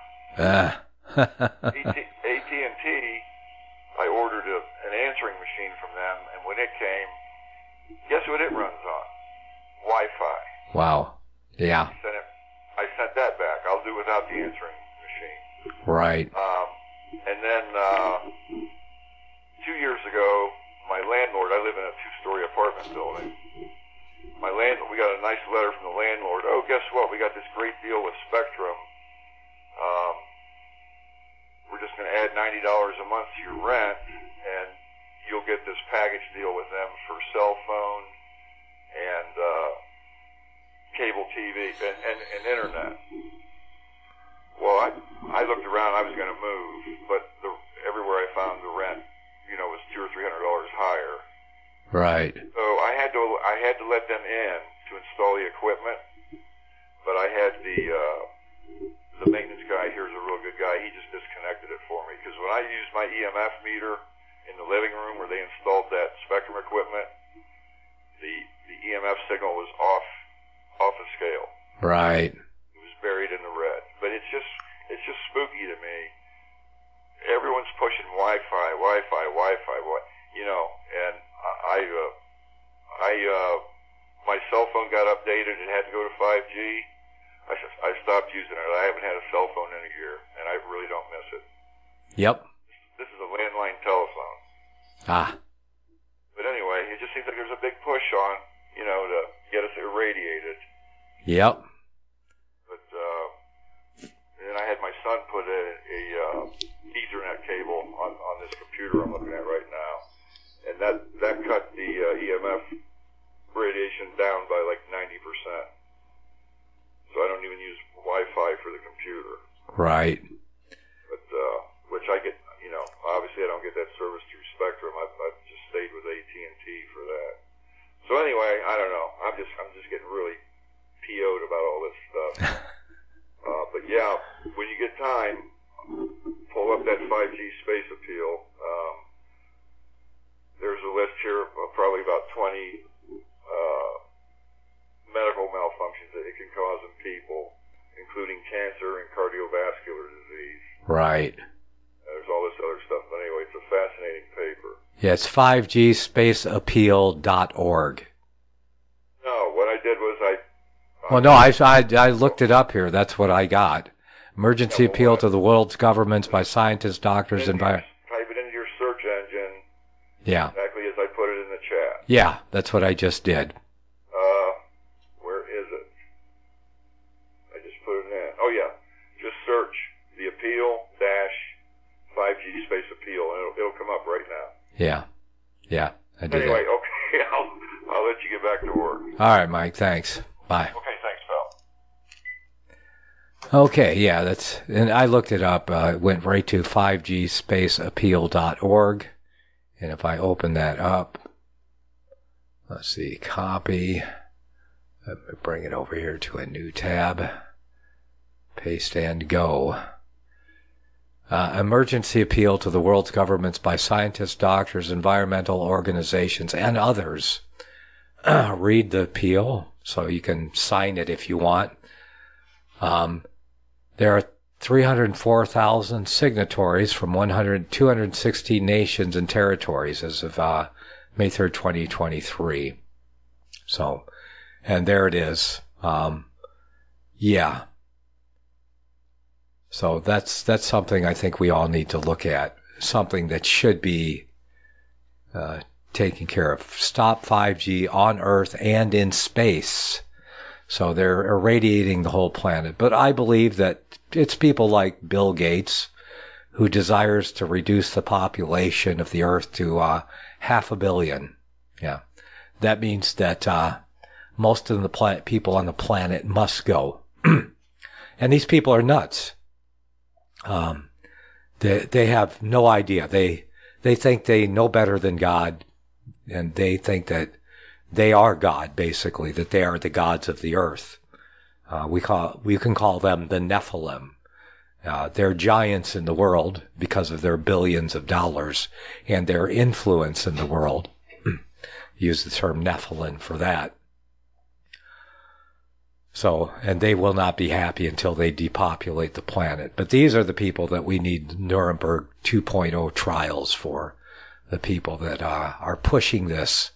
AT&T, I ordered an answering machine from them, and when it came, guess what it runs on? Wi-Fi. Wow. Yeah. I sent that back. I'll do without the answering machine. Right. And then 2 years ago, my landlord, I live in a 2-story apartment building. We got a nice letter from the landlord. Oh, guess what? We got this great deal with Spectrum. We're just going to add $90 a month to your rent, and you'll get this package deal with them for cell phone and cable TV and internet. Well, I looked around. I was going to move, but everywhere I found the rent, was $200 or $300 higher. Right. So I had to let them in to install the equipment, but I had the maintenance guy here's a real good guy. He just disconnected it for me, because when I used my EMF meter in the living room where they installed that Spectrum equipment, the EMF signal was off a scale. Right. It was buried in the red. But it's just spooky to me. Everyone's pushing Wi-Fi, and my cell phone got updated and had to go to 5G. I stopped using it. I haven't had a cell phone in a year, and I really don't miss it. Yep. This is a landline telephone. Ah. But anyway, it just seems like there's a big push on, to get us irradiated. Yep. But then I had my son put a Ethernet cable on this computer I'm looking at right now, and that cut the EMF radiation down by like 90%. So I don't even use Wi-Fi for the computer. Right. But which I get, obviously I don't get that service through Spectrum. I've just stayed with AT&T for that. So anyway, I don't know. I'm just getting really PO'd about all this stuff. But yeah, when you get time, pull up that 5G space appeal. There's a list here of probably about 20 medical malfunctions that it can cause in people, including cancer and cardiovascular disease. Right. There's all this other stuff. But anyway, it's a fascinating paper. Yeah, it's 5gspaceappeal.org. No, what I did was Well, no, I looked it up here. That's what I got. Emergency appeal to the world's governments by scientists, doctors, and type it into your search engine. Yeah. Exactly as I put it in the chat. Yeah, that's what I just did. Where is it? I just put it in. Oh yeah, just search the appeal - 5G space appeal, and it'll come up right now. Yeah. I did. Anyway, that. okay, I'll let you get back to work. All right, Mike. Thanks. Bye. Okay, thanks, pal. Okay, yeah, and I looked it up. It went right to 5gspaceappeal.org, and if I open that up, let's see, copy. Let me bring it over here to a new tab. Paste and go. Emergency appeal to the world's governments by scientists, doctors, environmental organizations, and others. Read the appeal, so you can sign it if you want. There are 304,000 signatories from 260 nations and territories as of May 3rd, 2023. So, and there it is. Yeah. So that's something I think we all need to look at. Something that should be taken care of. Stop 5G on Earth and in space. So they're irradiating the whole planet. But I believe that it's people like Bill Gates who desires to reduce the population of the Earth to 500 million. Yeah. That means that most of the people on the planet must go. And these people are nuts. They have no idea. They think they know better than God, and they think that they are God, basically, that they are the gods of the earth. We can call them the Nephilim. They're giants in the world because of their billions of dollars and their influence in the world. Use the term Nephilim for that. So, and they will not be happy until they depopulate the planet. But these are the people that we need Nuremberg 2.0 trials for. The people that are pushing this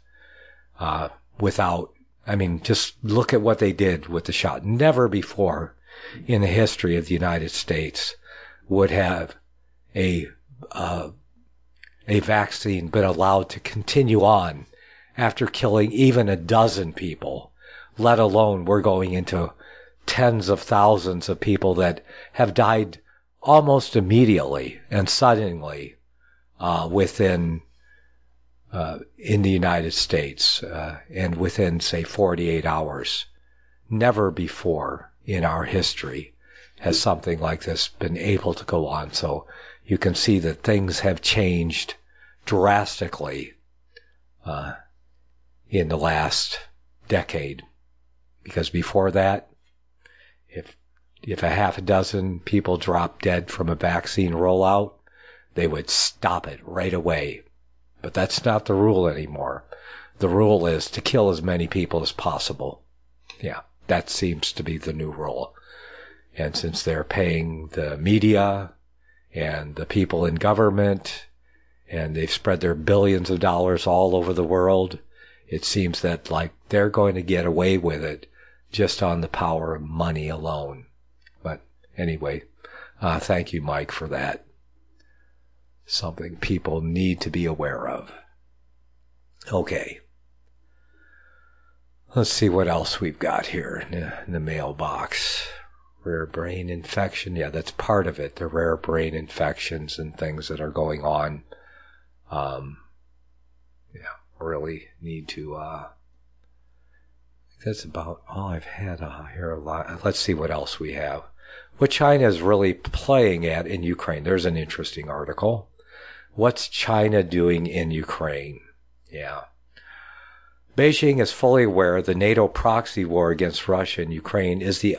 just look at what they did with the shot. Never before in the history of the United States would have a vaccine been allowed to continue on after killing even a dozen people, let alone we're going into tens of thousands of people that have died almost immediately and suddenly in the United States and within, say, 48 hours. Never before in our history has something like this been able to go on. So you can see that things have changed drastically in the last decade. Because before that, if a half a dozen people dropped dead from a vaccine rollout, they would stop it right away. But that's not the rule anymore. The rule is to kill as many people as possible. Yeah, that seems to be the new rule. And since they're paying the media and the people in government, and they've spread their billions of dollars all over the world, it seems that they're going to get away with it just on the power of money alone. But anyway, thank you, Mike, for that. Something people need to be aware of. Okay. Let's see what else we've got here in the mailbox. Rare brain infection. Yeah, that's part of it. The rare brain infections and things that are going on. Really need to... that's about all I've had here a lot. Let's see what else we have. What China is really playing at in Ukraine. There's an interesting article. What's China doing in Ukraine? Yeah. Beijing is fully aware the NATO proxy war against Russia and Ukraine is the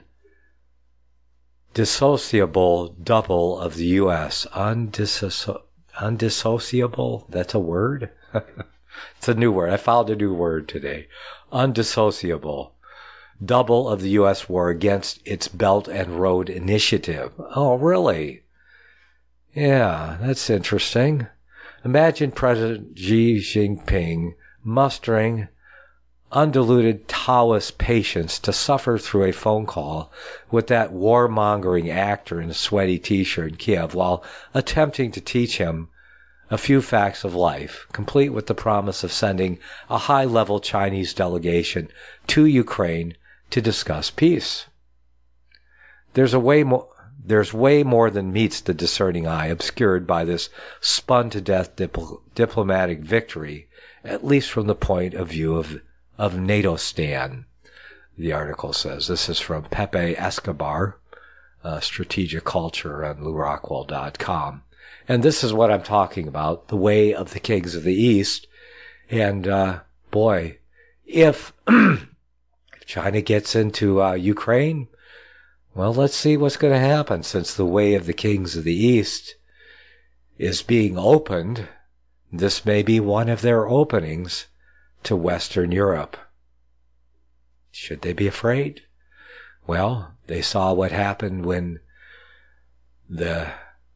undissociable double of the U.S. Undissociable? That's a word? It's a new word. I found a new word today. Undissociable. Double of the U.S. war against its Belt and Road Initiative. Oh, really? Yeah, that's interesting. Imagine President Xi Jinping mustering undiluted Taoist patience to suffer through a phone call with that warmongering actor in a sweaty t-shirt in Kiev while attempting to teach him a few facts of life, complete with the promise of sending a high-level Chinese delegation to Ukraine to discuss peace. There's way more than meets the discerning eye obscured by this spun-to-death diplomatic victory, at least from the point of view of NATO-Stan, the article says. This is from Pepe Escobar, Strategic Culture on LouRockwell.com. And this is what I'm talking about, the way of the kings of the East. And, boy, if China gets into Ukraine, well, let's see what's going to happen, since the way of the kings of the East is being opened. This may be one of their openings to Western Europe. Should they be afraid? Well, they saw what happened when the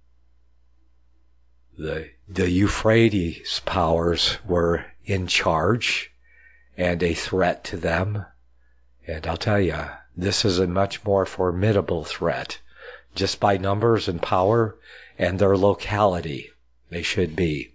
Euphrates powers were in charge and a threat to them. And I'll tell you, this is a much more formidable threat, just by numbers and power and their locality. They should be.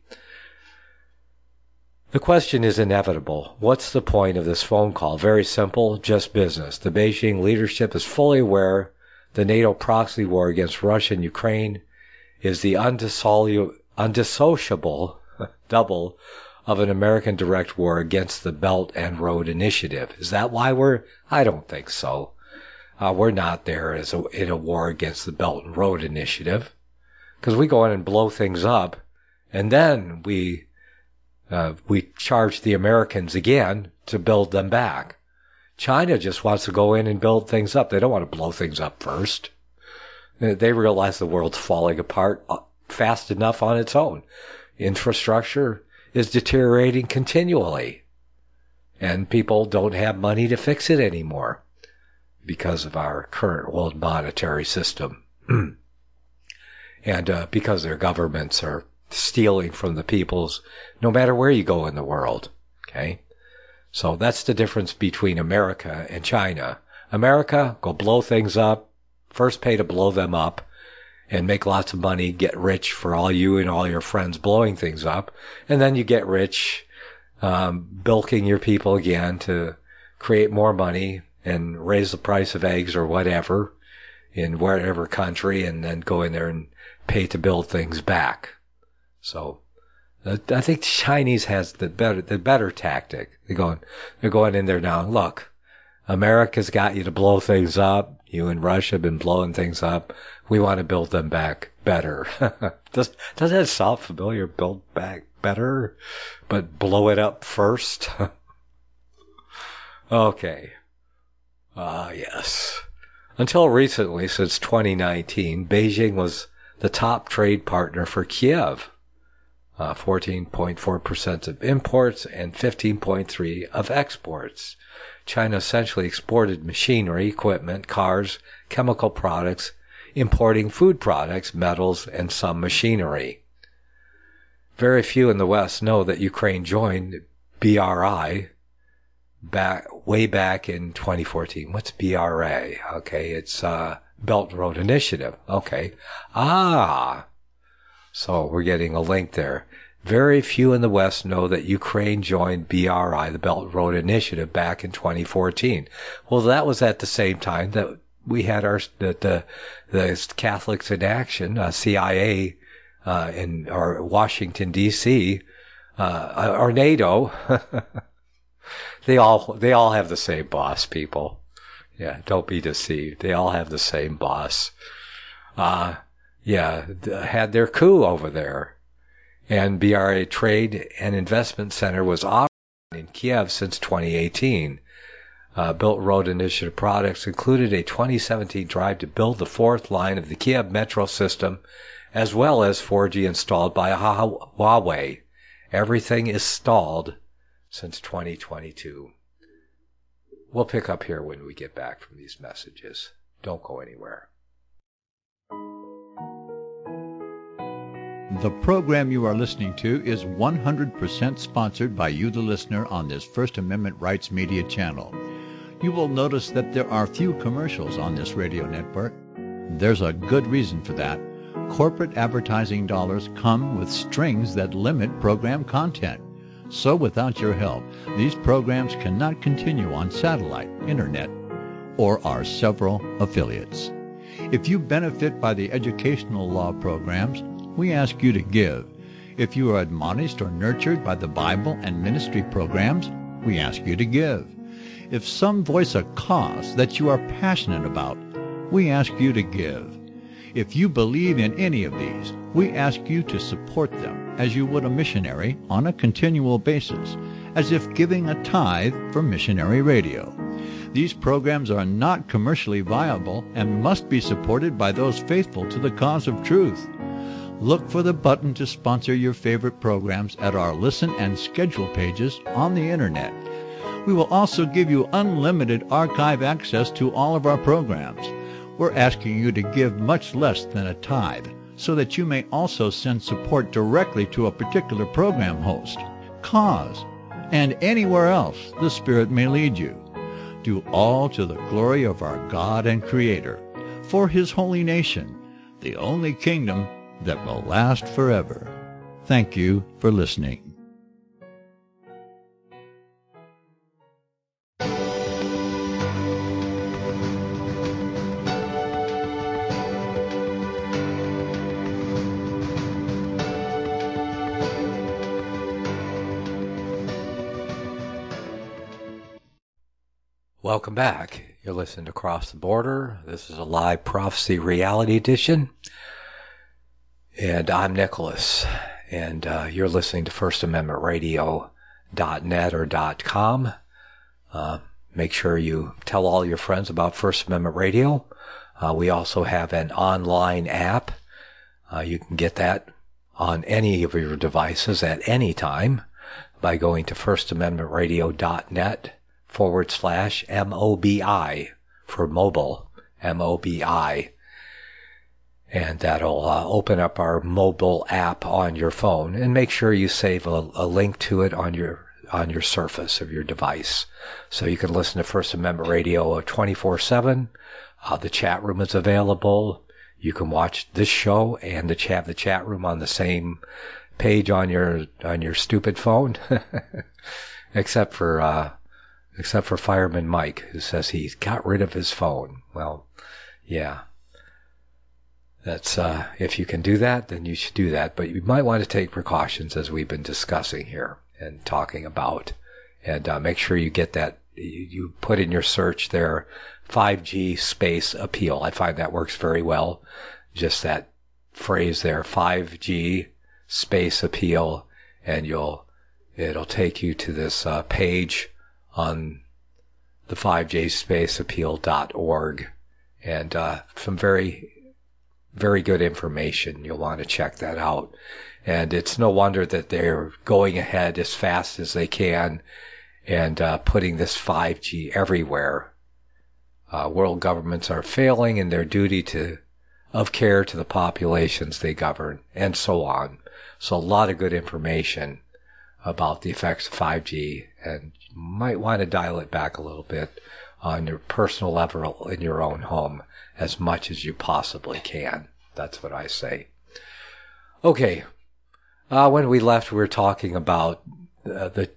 The question is inevitable. What's the point of this phone call? Very simple, just business. The Beijing leadership is fully aware the NATO proxy war against Russia and Ukraine is the undissociable double of an American direct war against the Belt and Road Initiative. Is that why I don't think so. We're not there in a war against the Belt and Road Initiative, because we go in and blow things up, and then we charge the Americans again to build them back. China just wants to go in and build things up. They don't want to blow things up first. They realize the world's falling apart fast enough on its own. Infrastructure is deteriorating continually, and people don't have money to fix it anymore because of our current world monetary system. And because their governments are stealing from the peoples, no matter where you go in the world. Okay? So that's the difference between America and China. America, go blow things up, first pay to blow them up, and make lots of money, get rich for all you and all your friends blowing things up, and then you get rich bilking your people again to create more money and raise the price of eggs or whatever in whatever country, and then go in there and pay to build things back. So I think the Chinese has the better tactic. They're going in there now. Look, America's got you to blow things up. You and Russia have been blowing things up. We want to build them back better. Does that sound familiar? Build back better, but blow it up first. Okay. Yes. Until recently, since 2019, Beijing was the top trade partner for Kiev. 14.4% of imports and 15.3% of exports. China essentially exported machinery, equipment, cars, chemical products, importing food products, metals, and some machinery. Very few in the West know that Ukraine joined BRI way back in 2014. What's BRA? Okay, it's Belt and Road Initiative. Okay. So we're getting a link there. Very few in the West know that Ukraine joined BRI, the Belt and Road Initiative, back in 2014. Well, that was at the same time that we had the Catholics in Action, CIA, in Washington D.C., or NATO. They all have the same boss, people. Yeah, don't be deceived. They all have the same boss. Had their coup over there. And BRA Trade and Investment Center was operating in Kiev since 2018. Belt Road Initiative products included a 2017 drive to build the fourth line of the Kiev metro system, as well as 4G installed by Huawei Everything is stalled since 2022. We'll pick up here when we get back from these messages. Don't go anywhere. The program you are listening to is 100% sponsored by you, the listener, on this First Amendment Rights Media channel. You will notice that there are few commercials on this radio network. There's a good reason for that. Corporate advertising dollars come with strings that limit program content. So without your help, these programs cannot continue on satellite, internet, or our several affiliates. If you benefit by the educational law programs, we ask you to give. If you are admonished or nurtured by the Bible and ministry programs, we ask you to give. If some voice a cause that you are passionate about, we ask you to give. If you believe in any of these, we ask you to support them as you would a missionary on a continual basis, as if giving a tithe for missionary radio. These programs are not commercially viable and must be supported by those faithful to the cause of truth. Look for the button to sponsor your favorite programs at our listen and schedule pages on the internet. We will also give you unlimited archive access to all of our programs. We're asking you to give much less than a tithe, so that you may also send support directly to a particular program host, cause, and anywhere else the Spirit may lead you. Do all to the glory of our God and Creator, for His holy nation, the only kingdom that will last forever. Thank you for listening. Welcome back. You're listening to Cross the Border. This is a live prophecy reality edition. And I'm Nicholas. And you're listening to FirstAmendmentRadio.net or .com. Make sure you tell all your friends about First Amendment Radio. We also have an online app. You can get that on any of your devices at any time by going to FirstAmendmentRadio.net/MOBI for mobile, MOBI. And that'll open up our mobile app on your phone, and make sure you save a link to it on your surface of your device, so you can listen to First Amendment Radio 24/7. The chat room is available. You can watch this show and the chat room on the same page on your stupid phone, except for Fireman Mike, who says he's got rid of his phone. Well, yeah. That's if you can do that, then you should do that. But you might want to take precautions, as we've been discussing here and talking about. And make sure you get that. You put in your search there, 5G space appeal. I find that works very well. Just that phrase there, 5G space appeal, and it'll take you to this page on the 5jspaceappeal.org, and some very, very good information. You'll want to check that out. And it's no wonder that they're going ahead as fast as they can and putting this 5G everywhere. World governments are failing in their duty of care to the populations they govern, and so on. So a lot of good information about the effects of 5G, and you might want to dial it back a little bit on your personal level in your own home as much as you possibly can. That's what I say. Okay. When we left, we were talking about the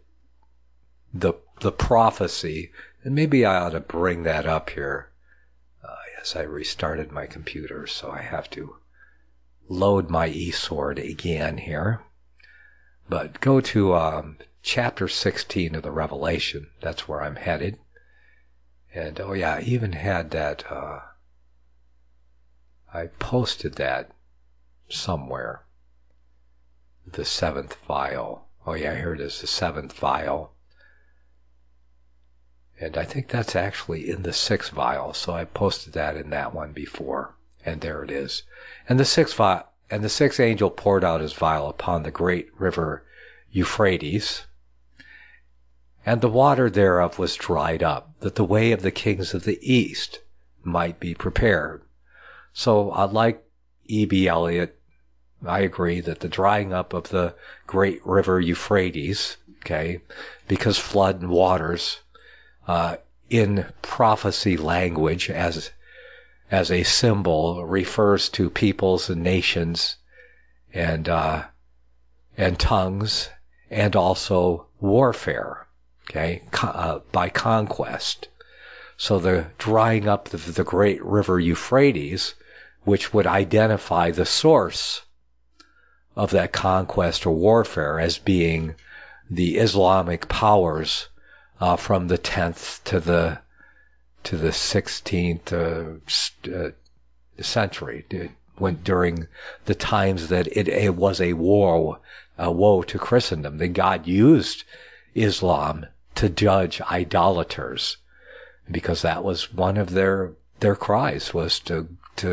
prophecy, and maybe I ought to bring that up here. Yes, I restarted my computer, so I have to load my eSword again here. But go to chapter 16 of the Revelation. That's where I'm headed. And oh yeah, I even had that. I posted that somewhere. The 7th vial. Oh yeah, here it is, the 7th vial. And I think that's actually in the 6th vial, so I posted that in that one before. And there it is. And the 6th angel poured out his vial upon the great river Euphrates, and the water thereof was dried up, that the way of the kings of the east might be prepared. So, like E.B. Elliott, I agree that the drying up of the great river Euphrates, okay, because flood and waters, in prophecy language as a symbol refers to peoples and nations and tongues and also warfare, okay, by conquest. So the drying up of the great river Euphrates, which would identify the source of that conquest or warfare as being the Islamic powers from the 10th to the 16th century, during the times that it was a woe to Christendom. That God used Islam to judge idolaters, because that was one of their cries, was to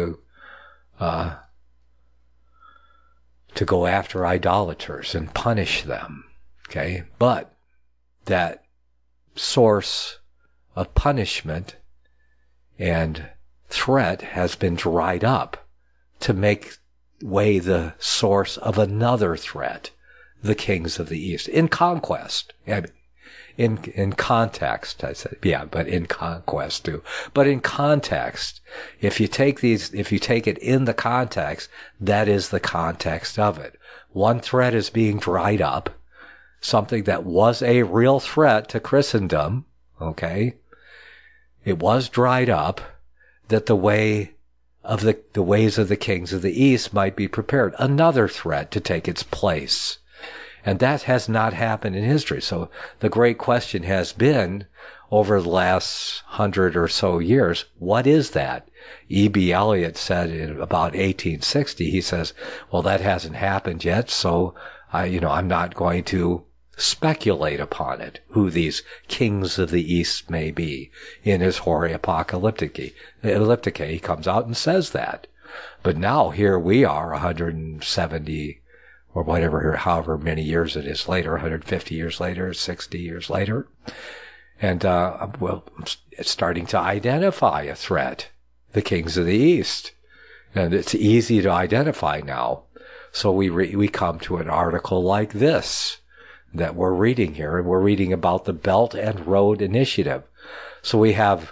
go after idolaters and punish them. Okay, but that source of punishment and threat has been dried up to make way the source of another threat, the kings of the East, in conquest. In context, I said, yeah, but in conquest too. But in context, if you take it in the context, that is the context of it. One threat is being dried up, something that was a real threat to Christendom, okay? It was dried up, that the ways of the kings of the East might be prepared. Another threat to take its place. And that has not happened in history. So the great question has been, over the last 100 or so years, what is that? E.B. Elliott said in about 1860, he says, well, that hasn't happened yet, so I'm not going to speculate upon it, who these kings of the East may be. In his Hora Apocalyptica, he comes out and says that. But now here we are, 170 or whatever, however many years it is later, 150 years later, 60 years later, and it's starting to identify a threat, the kings of the East, and it's easy to identify now. So we come to an article like this that we're reading here, and we're reading about the Belt and Road Initiative. So we have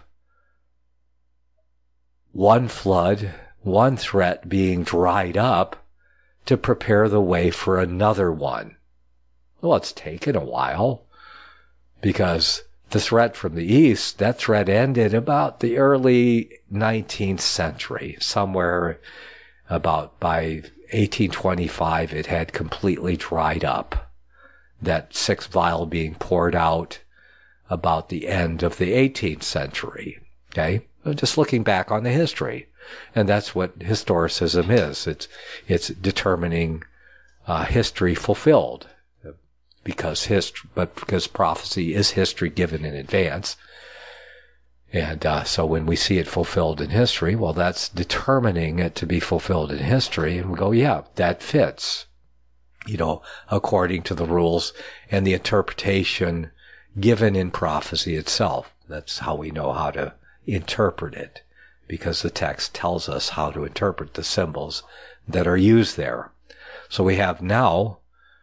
one flood, one threat being dried up to prepare the way for another one. Well, it's taken a while, because the threat from the East, that threat ended about the early 19th century. Somewhere about by 1825, it had completely dried up. That sixth vial being poured out about the end of the 18th century. Okay? Just looking back on the history. And that's what historicism is. It's determining history fulfilled. Because prophecy is history given in advance. And so when we see it fulfilled in history, well, that's determining it to be fulfilled in history. And we go, yeah, that fits. According to the rules and the interpretation given in prophecy itself. That's how we know how to interpret it, because the text tells us how to interpret the symbols that are used there. So we have now,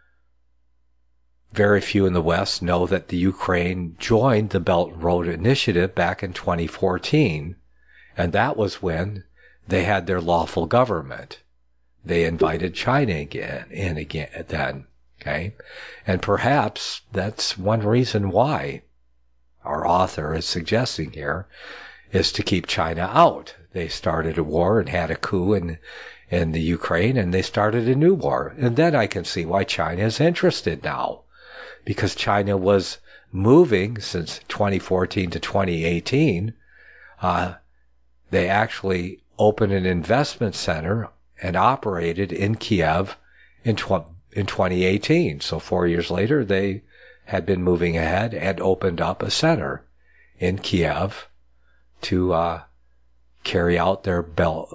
very few in the West know that the Ukraine joined the Belt and Road Initiative back in 2014, and that was when they had their lawful government. They invited China in again then, okay? And perhaps that's one reason why our author is suggesting here, is to keep China out. They started a war and had a coup in the Ukraine, and they started a new war. And then I can see why China is interested now, because China was moving since 2014 to 2018. They actually opened an investment center and operated in Kiev in 2018. So 4 years later, they had been moving ahead and opened up a center in Kiev to carry out their Belt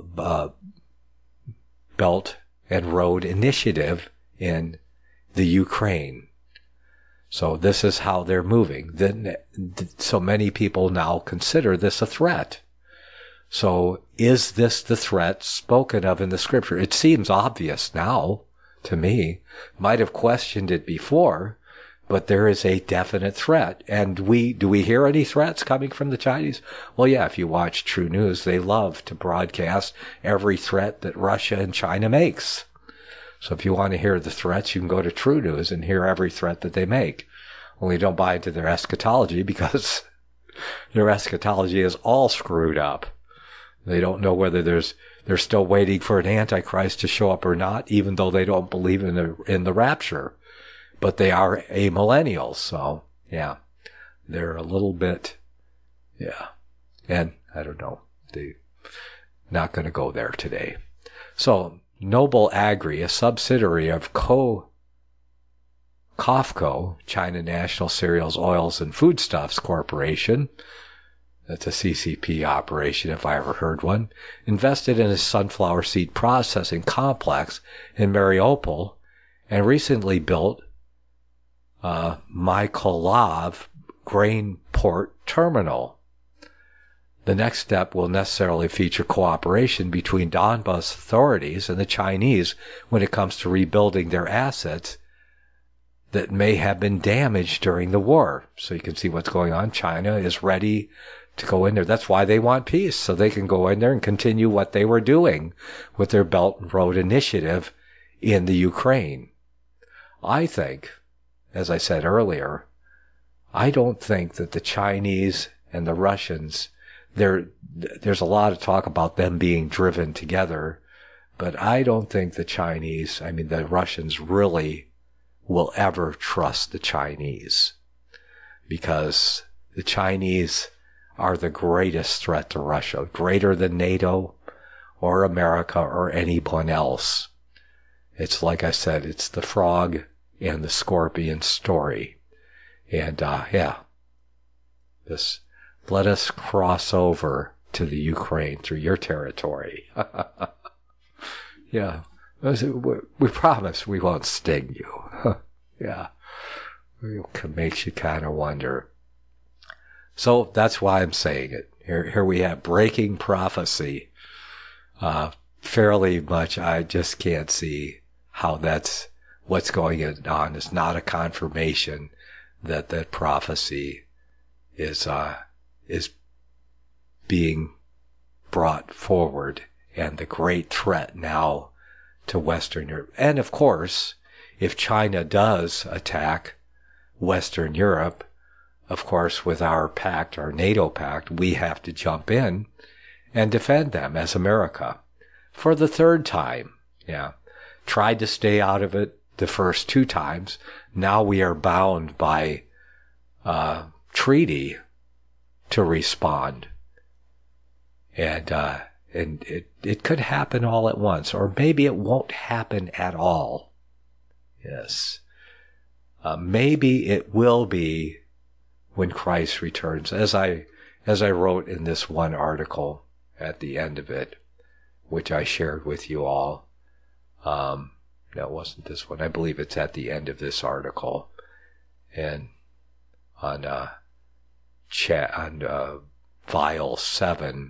and Road Initiative in the Ukraine. So this is how they're moving. Then, so many people now consider this a threat. So is this the threat spoken of in the scripture? It seems obvious now to me. Might have questioned it before, but there is a definite threat. And do we hear any threats coming from the Chinese? Well, yeah, if you watch True News, they love to broadcast every threat that Russia and China makes. So if you want to hear the threats, you can go to True News and hear every threat that they make. Only don't buy into their eschatology, because their eschatology is all screwed up. They don't know whether they're still waiting for an Antichrist to show up or not, even though they don't believe in the rapture. But they are amillennials, so yeah, they're a little bit, yeah. And I don't know, they're not going to go there today. So Noble Agri, a subsidiary of COFCO, China National Cereals, Oils, and Foodstuffs Corporation, that's a CCP operation if I ever heard one, invested in a sunflower seed processing complex in Mariupol and recently built Mykolaiv grain port terminal. The next step will necessarily feature cooperation between Donbas authorities and the Chinese when it comes to rebuilding their assets that may have been damaged during the war. So you can see what's going on. China is ready to go in there. That's why they want peace, so they can go in there and continue what they were doing with their Belt and Road Initiative in the Ukraine. I think, as I said earlier, I don't think that the Chinese and the Russians, there's a lot of talk about them being driven together, but I don't think the Russians really will ever trust the Chinese, because the Chinese are the greatest threat to Russia, greater than NATO or America or anyone else. It's like I said, it's the frog and the scorpion story. And just let us cross over to the Ukraine through your territory. Yeah, we promise we won't sting you. Yeah, it makes you kind of wonder. So that's why I'm saying it. Here we have breaking prophecy. Fairly much, I just can't see how that's what's going on. It's not a confirmation that that prophecy is being brought forward, and the great threat now to Western Europe. And of course, if China does attack Western Europe, of course, with our pact, our NATO pact, we have to jump in and defend them as America. For the third time, yeah. Tried to stay out of it the first two times. Now we are bound by treaty to respond. And it could happen all at once, or maybe it won't happen at all. Yes. Maybe it will be when Christ returns, as I wrote in this one article at the end of it, which I shared with you all. No, it wasn't this one. I believe it's at the end of this article, and on File 7.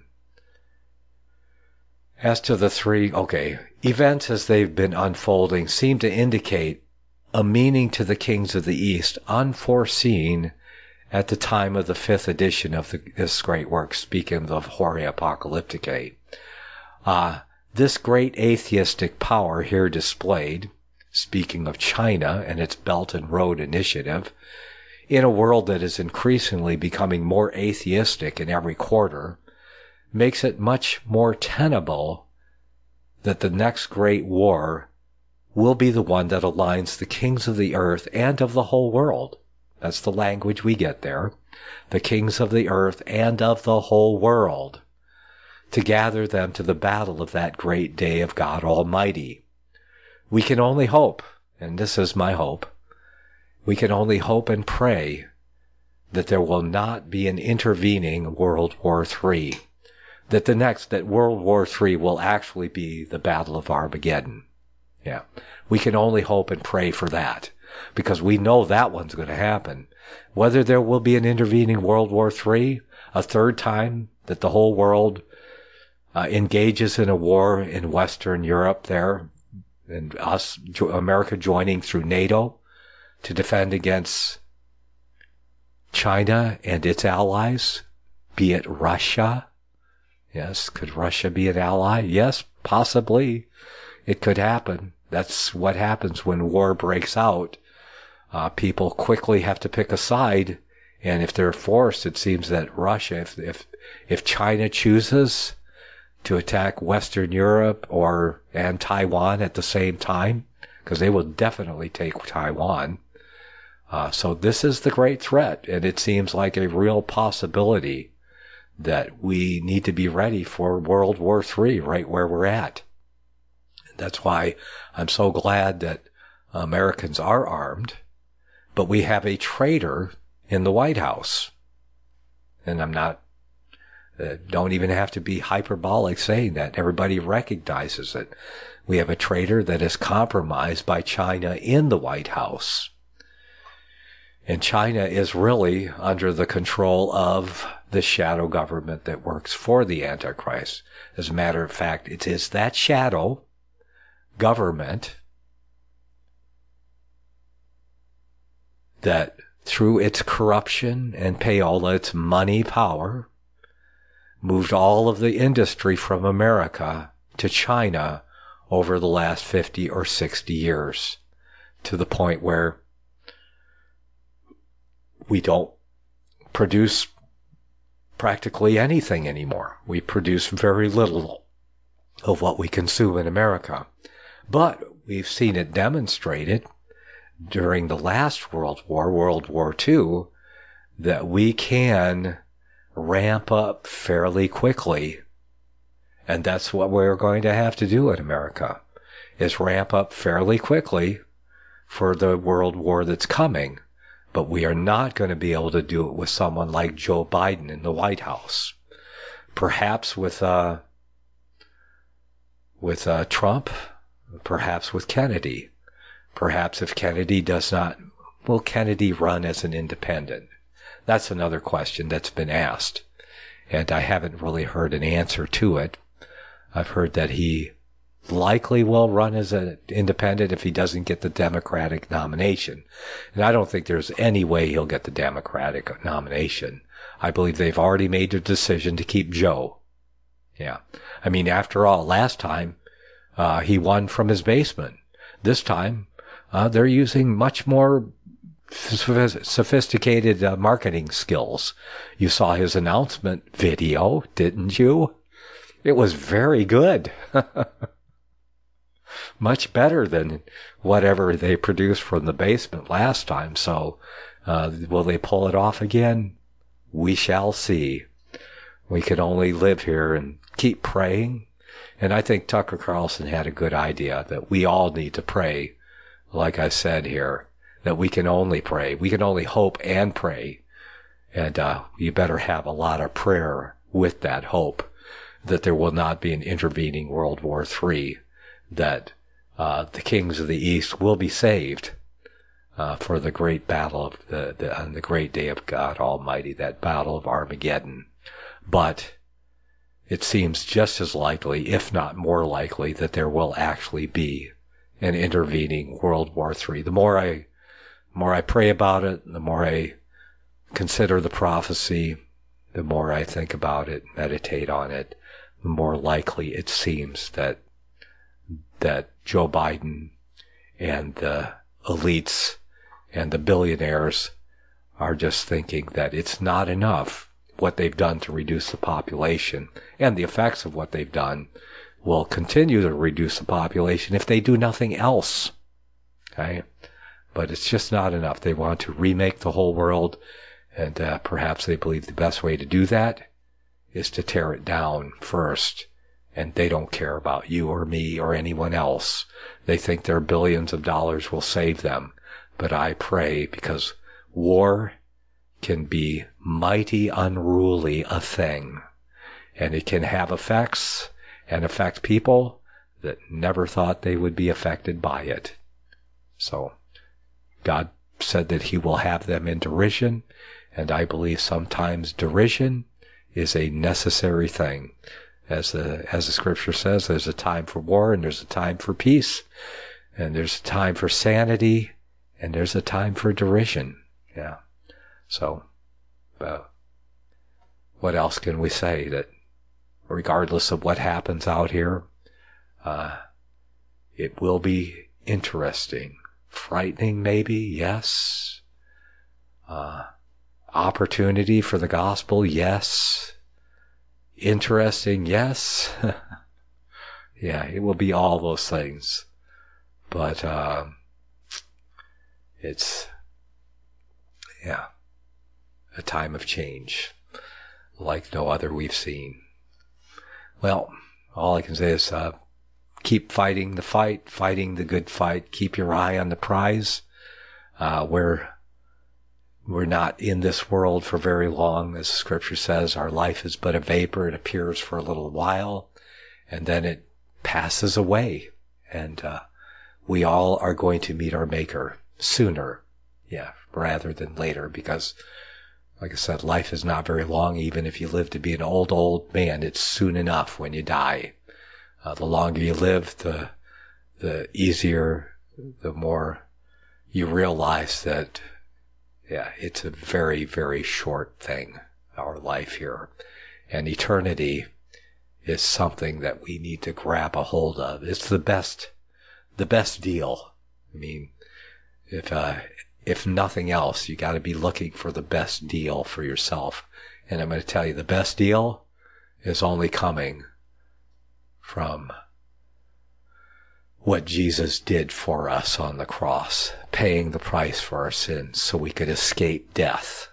As to the three, events as they've been unfolding seem to indicate a meaning to the kings of the East unforeseen at the time of the 5th edition of this great work, speaking of the Horae Apocalypticae. This great atheistic power here displayed, speaking of China and its Belt and Road Initiative, in a world that is increasingly becoming more atheistic in every quarter, makes it much more tenable that the next great war will be the one that aligns the kings of the earth and of the whole world. That's the language we get there. The kings of the earth and of the whole world, to gather them to the battle of that great day of God Almighty. We can only hope, and this is my hope, we can only hope and pray that there will not be an intervening World War III, that World War III will actually be the Battle of Armageddon. Yeah, we can only hope and pray for that. because we know that one's going to happen. Whether there will be an intervening World War III, a third time that the whole world engages in a war in Western Europe there, and America joining through NATO to defend against China and its allies, be it Russia. Yes, could Russia be an ally? Yes, possibly. It could happen. That's what happens when war breaks out. People quickly have to pick a side, and if they're forced, it seems that Russia, if China chooses to attack Western Europe and Taiwan at the same time, because they will definitely take Taiwan. So this is the great threat, and it seems like a real possibility that we need to be ready for World War III right where we're at. That's why I'm so glad that Americans are armed, but we have a traitor in the White House. And I'm not, don't even have to be hyperbolic saying that. Everybody recognizes it. We have a traitor that is compromised by China in the White House. And China is really under the control of the shadow government that works for the Antichrist. As a matter of fact, it is that shadow government that, through its corruption and pay all its money power, moved all of the industry from America to China over the last 50 or 60 years, to the point where we don't produce practically anything anymore. We produce very little of what we consume in America. But we've seen it demonstrated during the last World War, World War II, that we can ramp up fairly quickly. And that's what we're going to have to do in America, is ramp up fairly quickly for the World War that's coming. But we are not going to be able to do it with someone like Joe Biden in the White House. Perhaps with Trump, perhaps with Kennedy. Perhaps if Kennedy does not, will Kennedy run as an independent? That's another question that's been asked, and I haven't really heard an answer to it. I've heard that he likely will run as an independent if he doesn't get the Democratic nomination. And I don't think there's any way he'll get the Democratic nomination. I believe they've already made their decision to keep Joe. Yeah. I mean, after all, last time he won from his basement. This time they're using much more sophisticated marketing skills. You saw his announcement video, didn't you? It was very good. Much better than whatever they produced from the basement last time. So will they pull it off again? We shall see. We can only live here and keep praying. And I think Tucker Carlson had a good idea that we all need to pray, like I said here, that we can only pray. We can only hope and pray. And you better have a lot of prayer with that hope that there will not be an intervening World War III, that the kings of the East will be saved for the great battle of on the great day of God Almighty, that battle of Armageddon. But it seems just as likely, if not more likely, that there will actually be an intervening World War III. The more I pray about it, the more I consider the prophecy, the more I think about it, meditate on it, the more likely it seems that Joe Biden and the elites and the billionaires are just thinking that it's not enough what they've done to reduce the population, and the effects of what they've done will continue to reduce the population if they do nothing else. Okay? But it's just not enough. They want to remake the whole world, and perhaps they believe the best way to do that is to tear it down first. And they don't care about you or me or anyone else. They think their billions of dollars will save them. But I pray, because war can be mighty unruly a thing. And it can have effects and affect people that never thought they would be affected by it. So God said that he will have them in derision, and I believe sometimes derision is a necessary thing. As the scripture says, there's a time for war and there's a time for peace, and there's a time for sanity and there's a time for derision. Yeah. So, what else can we say? That regardless of what happens out here, it will be interesting. Frightening, maybe, yes. Opportunity for the gospel, yes. Interesting, yes. Yeah, it will be all those things. But it's, yeah, a time of change like no other we've seen. Well, all I can say is keep fighting the fight, fighting the good fight. Keep your eye on the prize. We're not in this world for very long. As the scripture says, our life is but a vapor. It appears for a little while, and then it passes away. And we all are going to meet our Maker sooner, rather than later, because, like I said, life is not very long. Even if you live to be an old man, it's soon enough when you die. The longer you live, the easier, the more you realize that, it's a very, very short thing, our life here. And eternity is something that we need to grab a hold of. It's the best deal. I mean, if nothing else, you got to be looking for the best deal for yourself. And I'm going to tell you, the best deal is only coming from what Jesus did for us on the cross, paying the price for our sins so we could escape death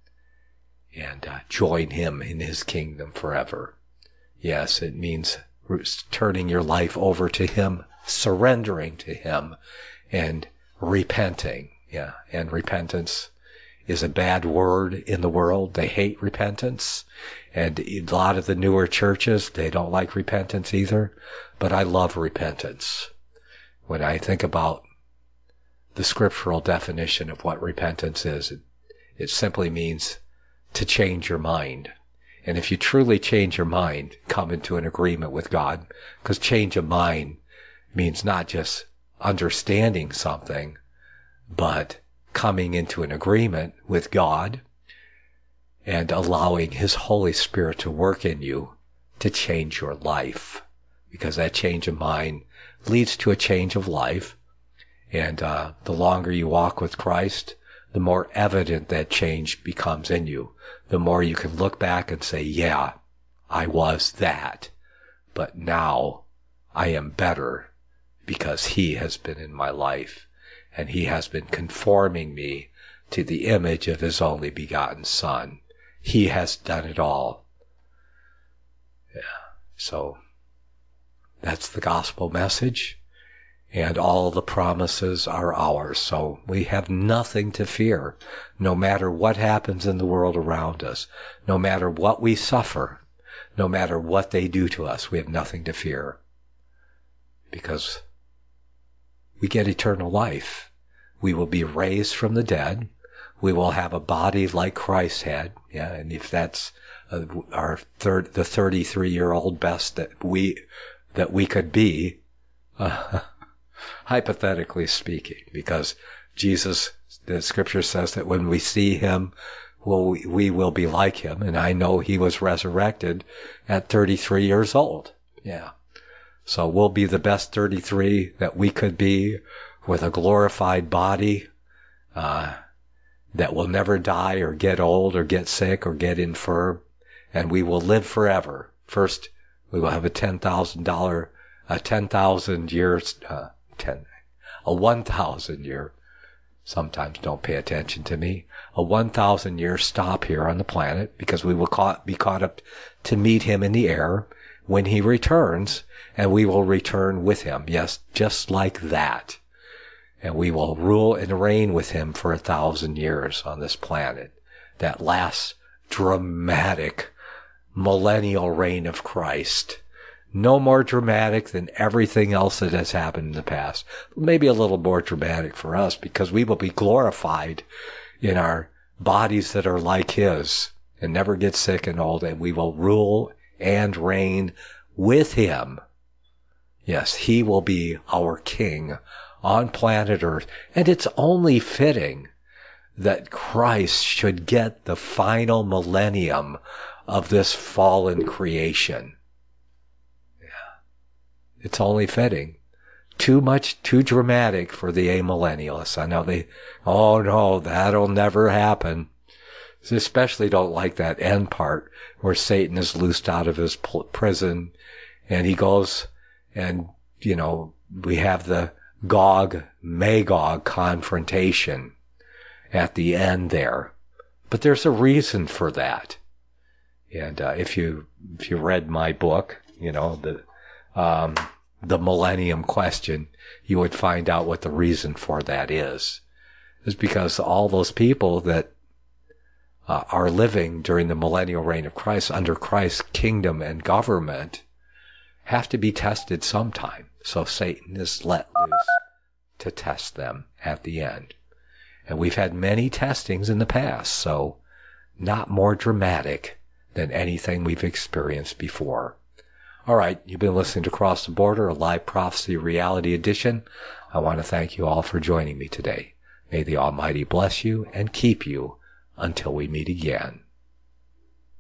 and join him in his kingdom forever. Yes, it means turning your life over to him, surrendering to him, and repenting. Yeah, and repentance is a bad word in the world. They hate repentance. And a lot of the newer churches, they don't like repentance either. But I love repentance. When I think about the scriptural definition of what repentance is, it simply means to change your mind. And if you truly change your mind, come into an agreement with God, because change of mind means not just understanding something, but coming into an agreement with God and allowing his Holy Spirit to work in you to change your life. Because that change of mind leads to a change of life. And the longer you walk with Christ, the more evident that change becomes in you. The more you can look back and say, yeah, I was that, but now I am better because he has been in my life and he has been conforming me to the image of his only begotten Son. He has done it all. Yeah. So that's the gospel message, and all the promises are ours. So we have nothing to fear, no matter what happens in the world around us, no matter what we suffer, no matter what they do to us. We have nothing to fear because we get eternal life. We will be raised from the dead. We will have a body like Christ had. Yeah, and if that's the 33-year-old best that we could be, hypothetically speaking, because Jesus, the scripture says that when we see him, we will be like him. And I know he was resurrected at 33 years old. Yeah. So we'll be the best 33 that we could be, with a glorified body, that will never die or get old or get sick or get infirm. And we will live forever. First, we will have a 1,000 year, sometimes don't pay attention to me, a 1,000 year stop here on the planet, because we will be caught up to meet him in the air when he returns, and we will return with him. Yes, just like that. And we will rule and reign with him for 1,000 years on this planet. That last dramatic millennial reign of Christ No more dramatic than everything else that has happened in the past. Maybe a little more dramatic for us because we will be glorified in our bodies that are like his and never get sick and old, and we will rule and reign with him. Yes, he will be our king on planet Earth. And it's only fitting that Christ should get the final millennium of this fallen creation. Yeah. It's only fitting. Too dramatic for the amillennialists. I know oh no, that'll never happen. They especially don't like that end part where Satan is loosed out of his prison and he goes and, we have the Gog-Magog confrontation at the end there. But there's a reason for that. And if you read my book, the Millennium Question, you would find out what the reason for that is. It's because all those people that are living during the millennial reign of Christ under Christ's kingdom and government have to be tested sometime. So Satan is let loose to test them at the end. And we've had many testings in the past, so not more dramatic than anything we've experienced before. All right, you've been listening to Cross the Border, a live prophecy reality edition. I want to thank you all for joining me today. May the Almighty bless you and keep you until we meet again.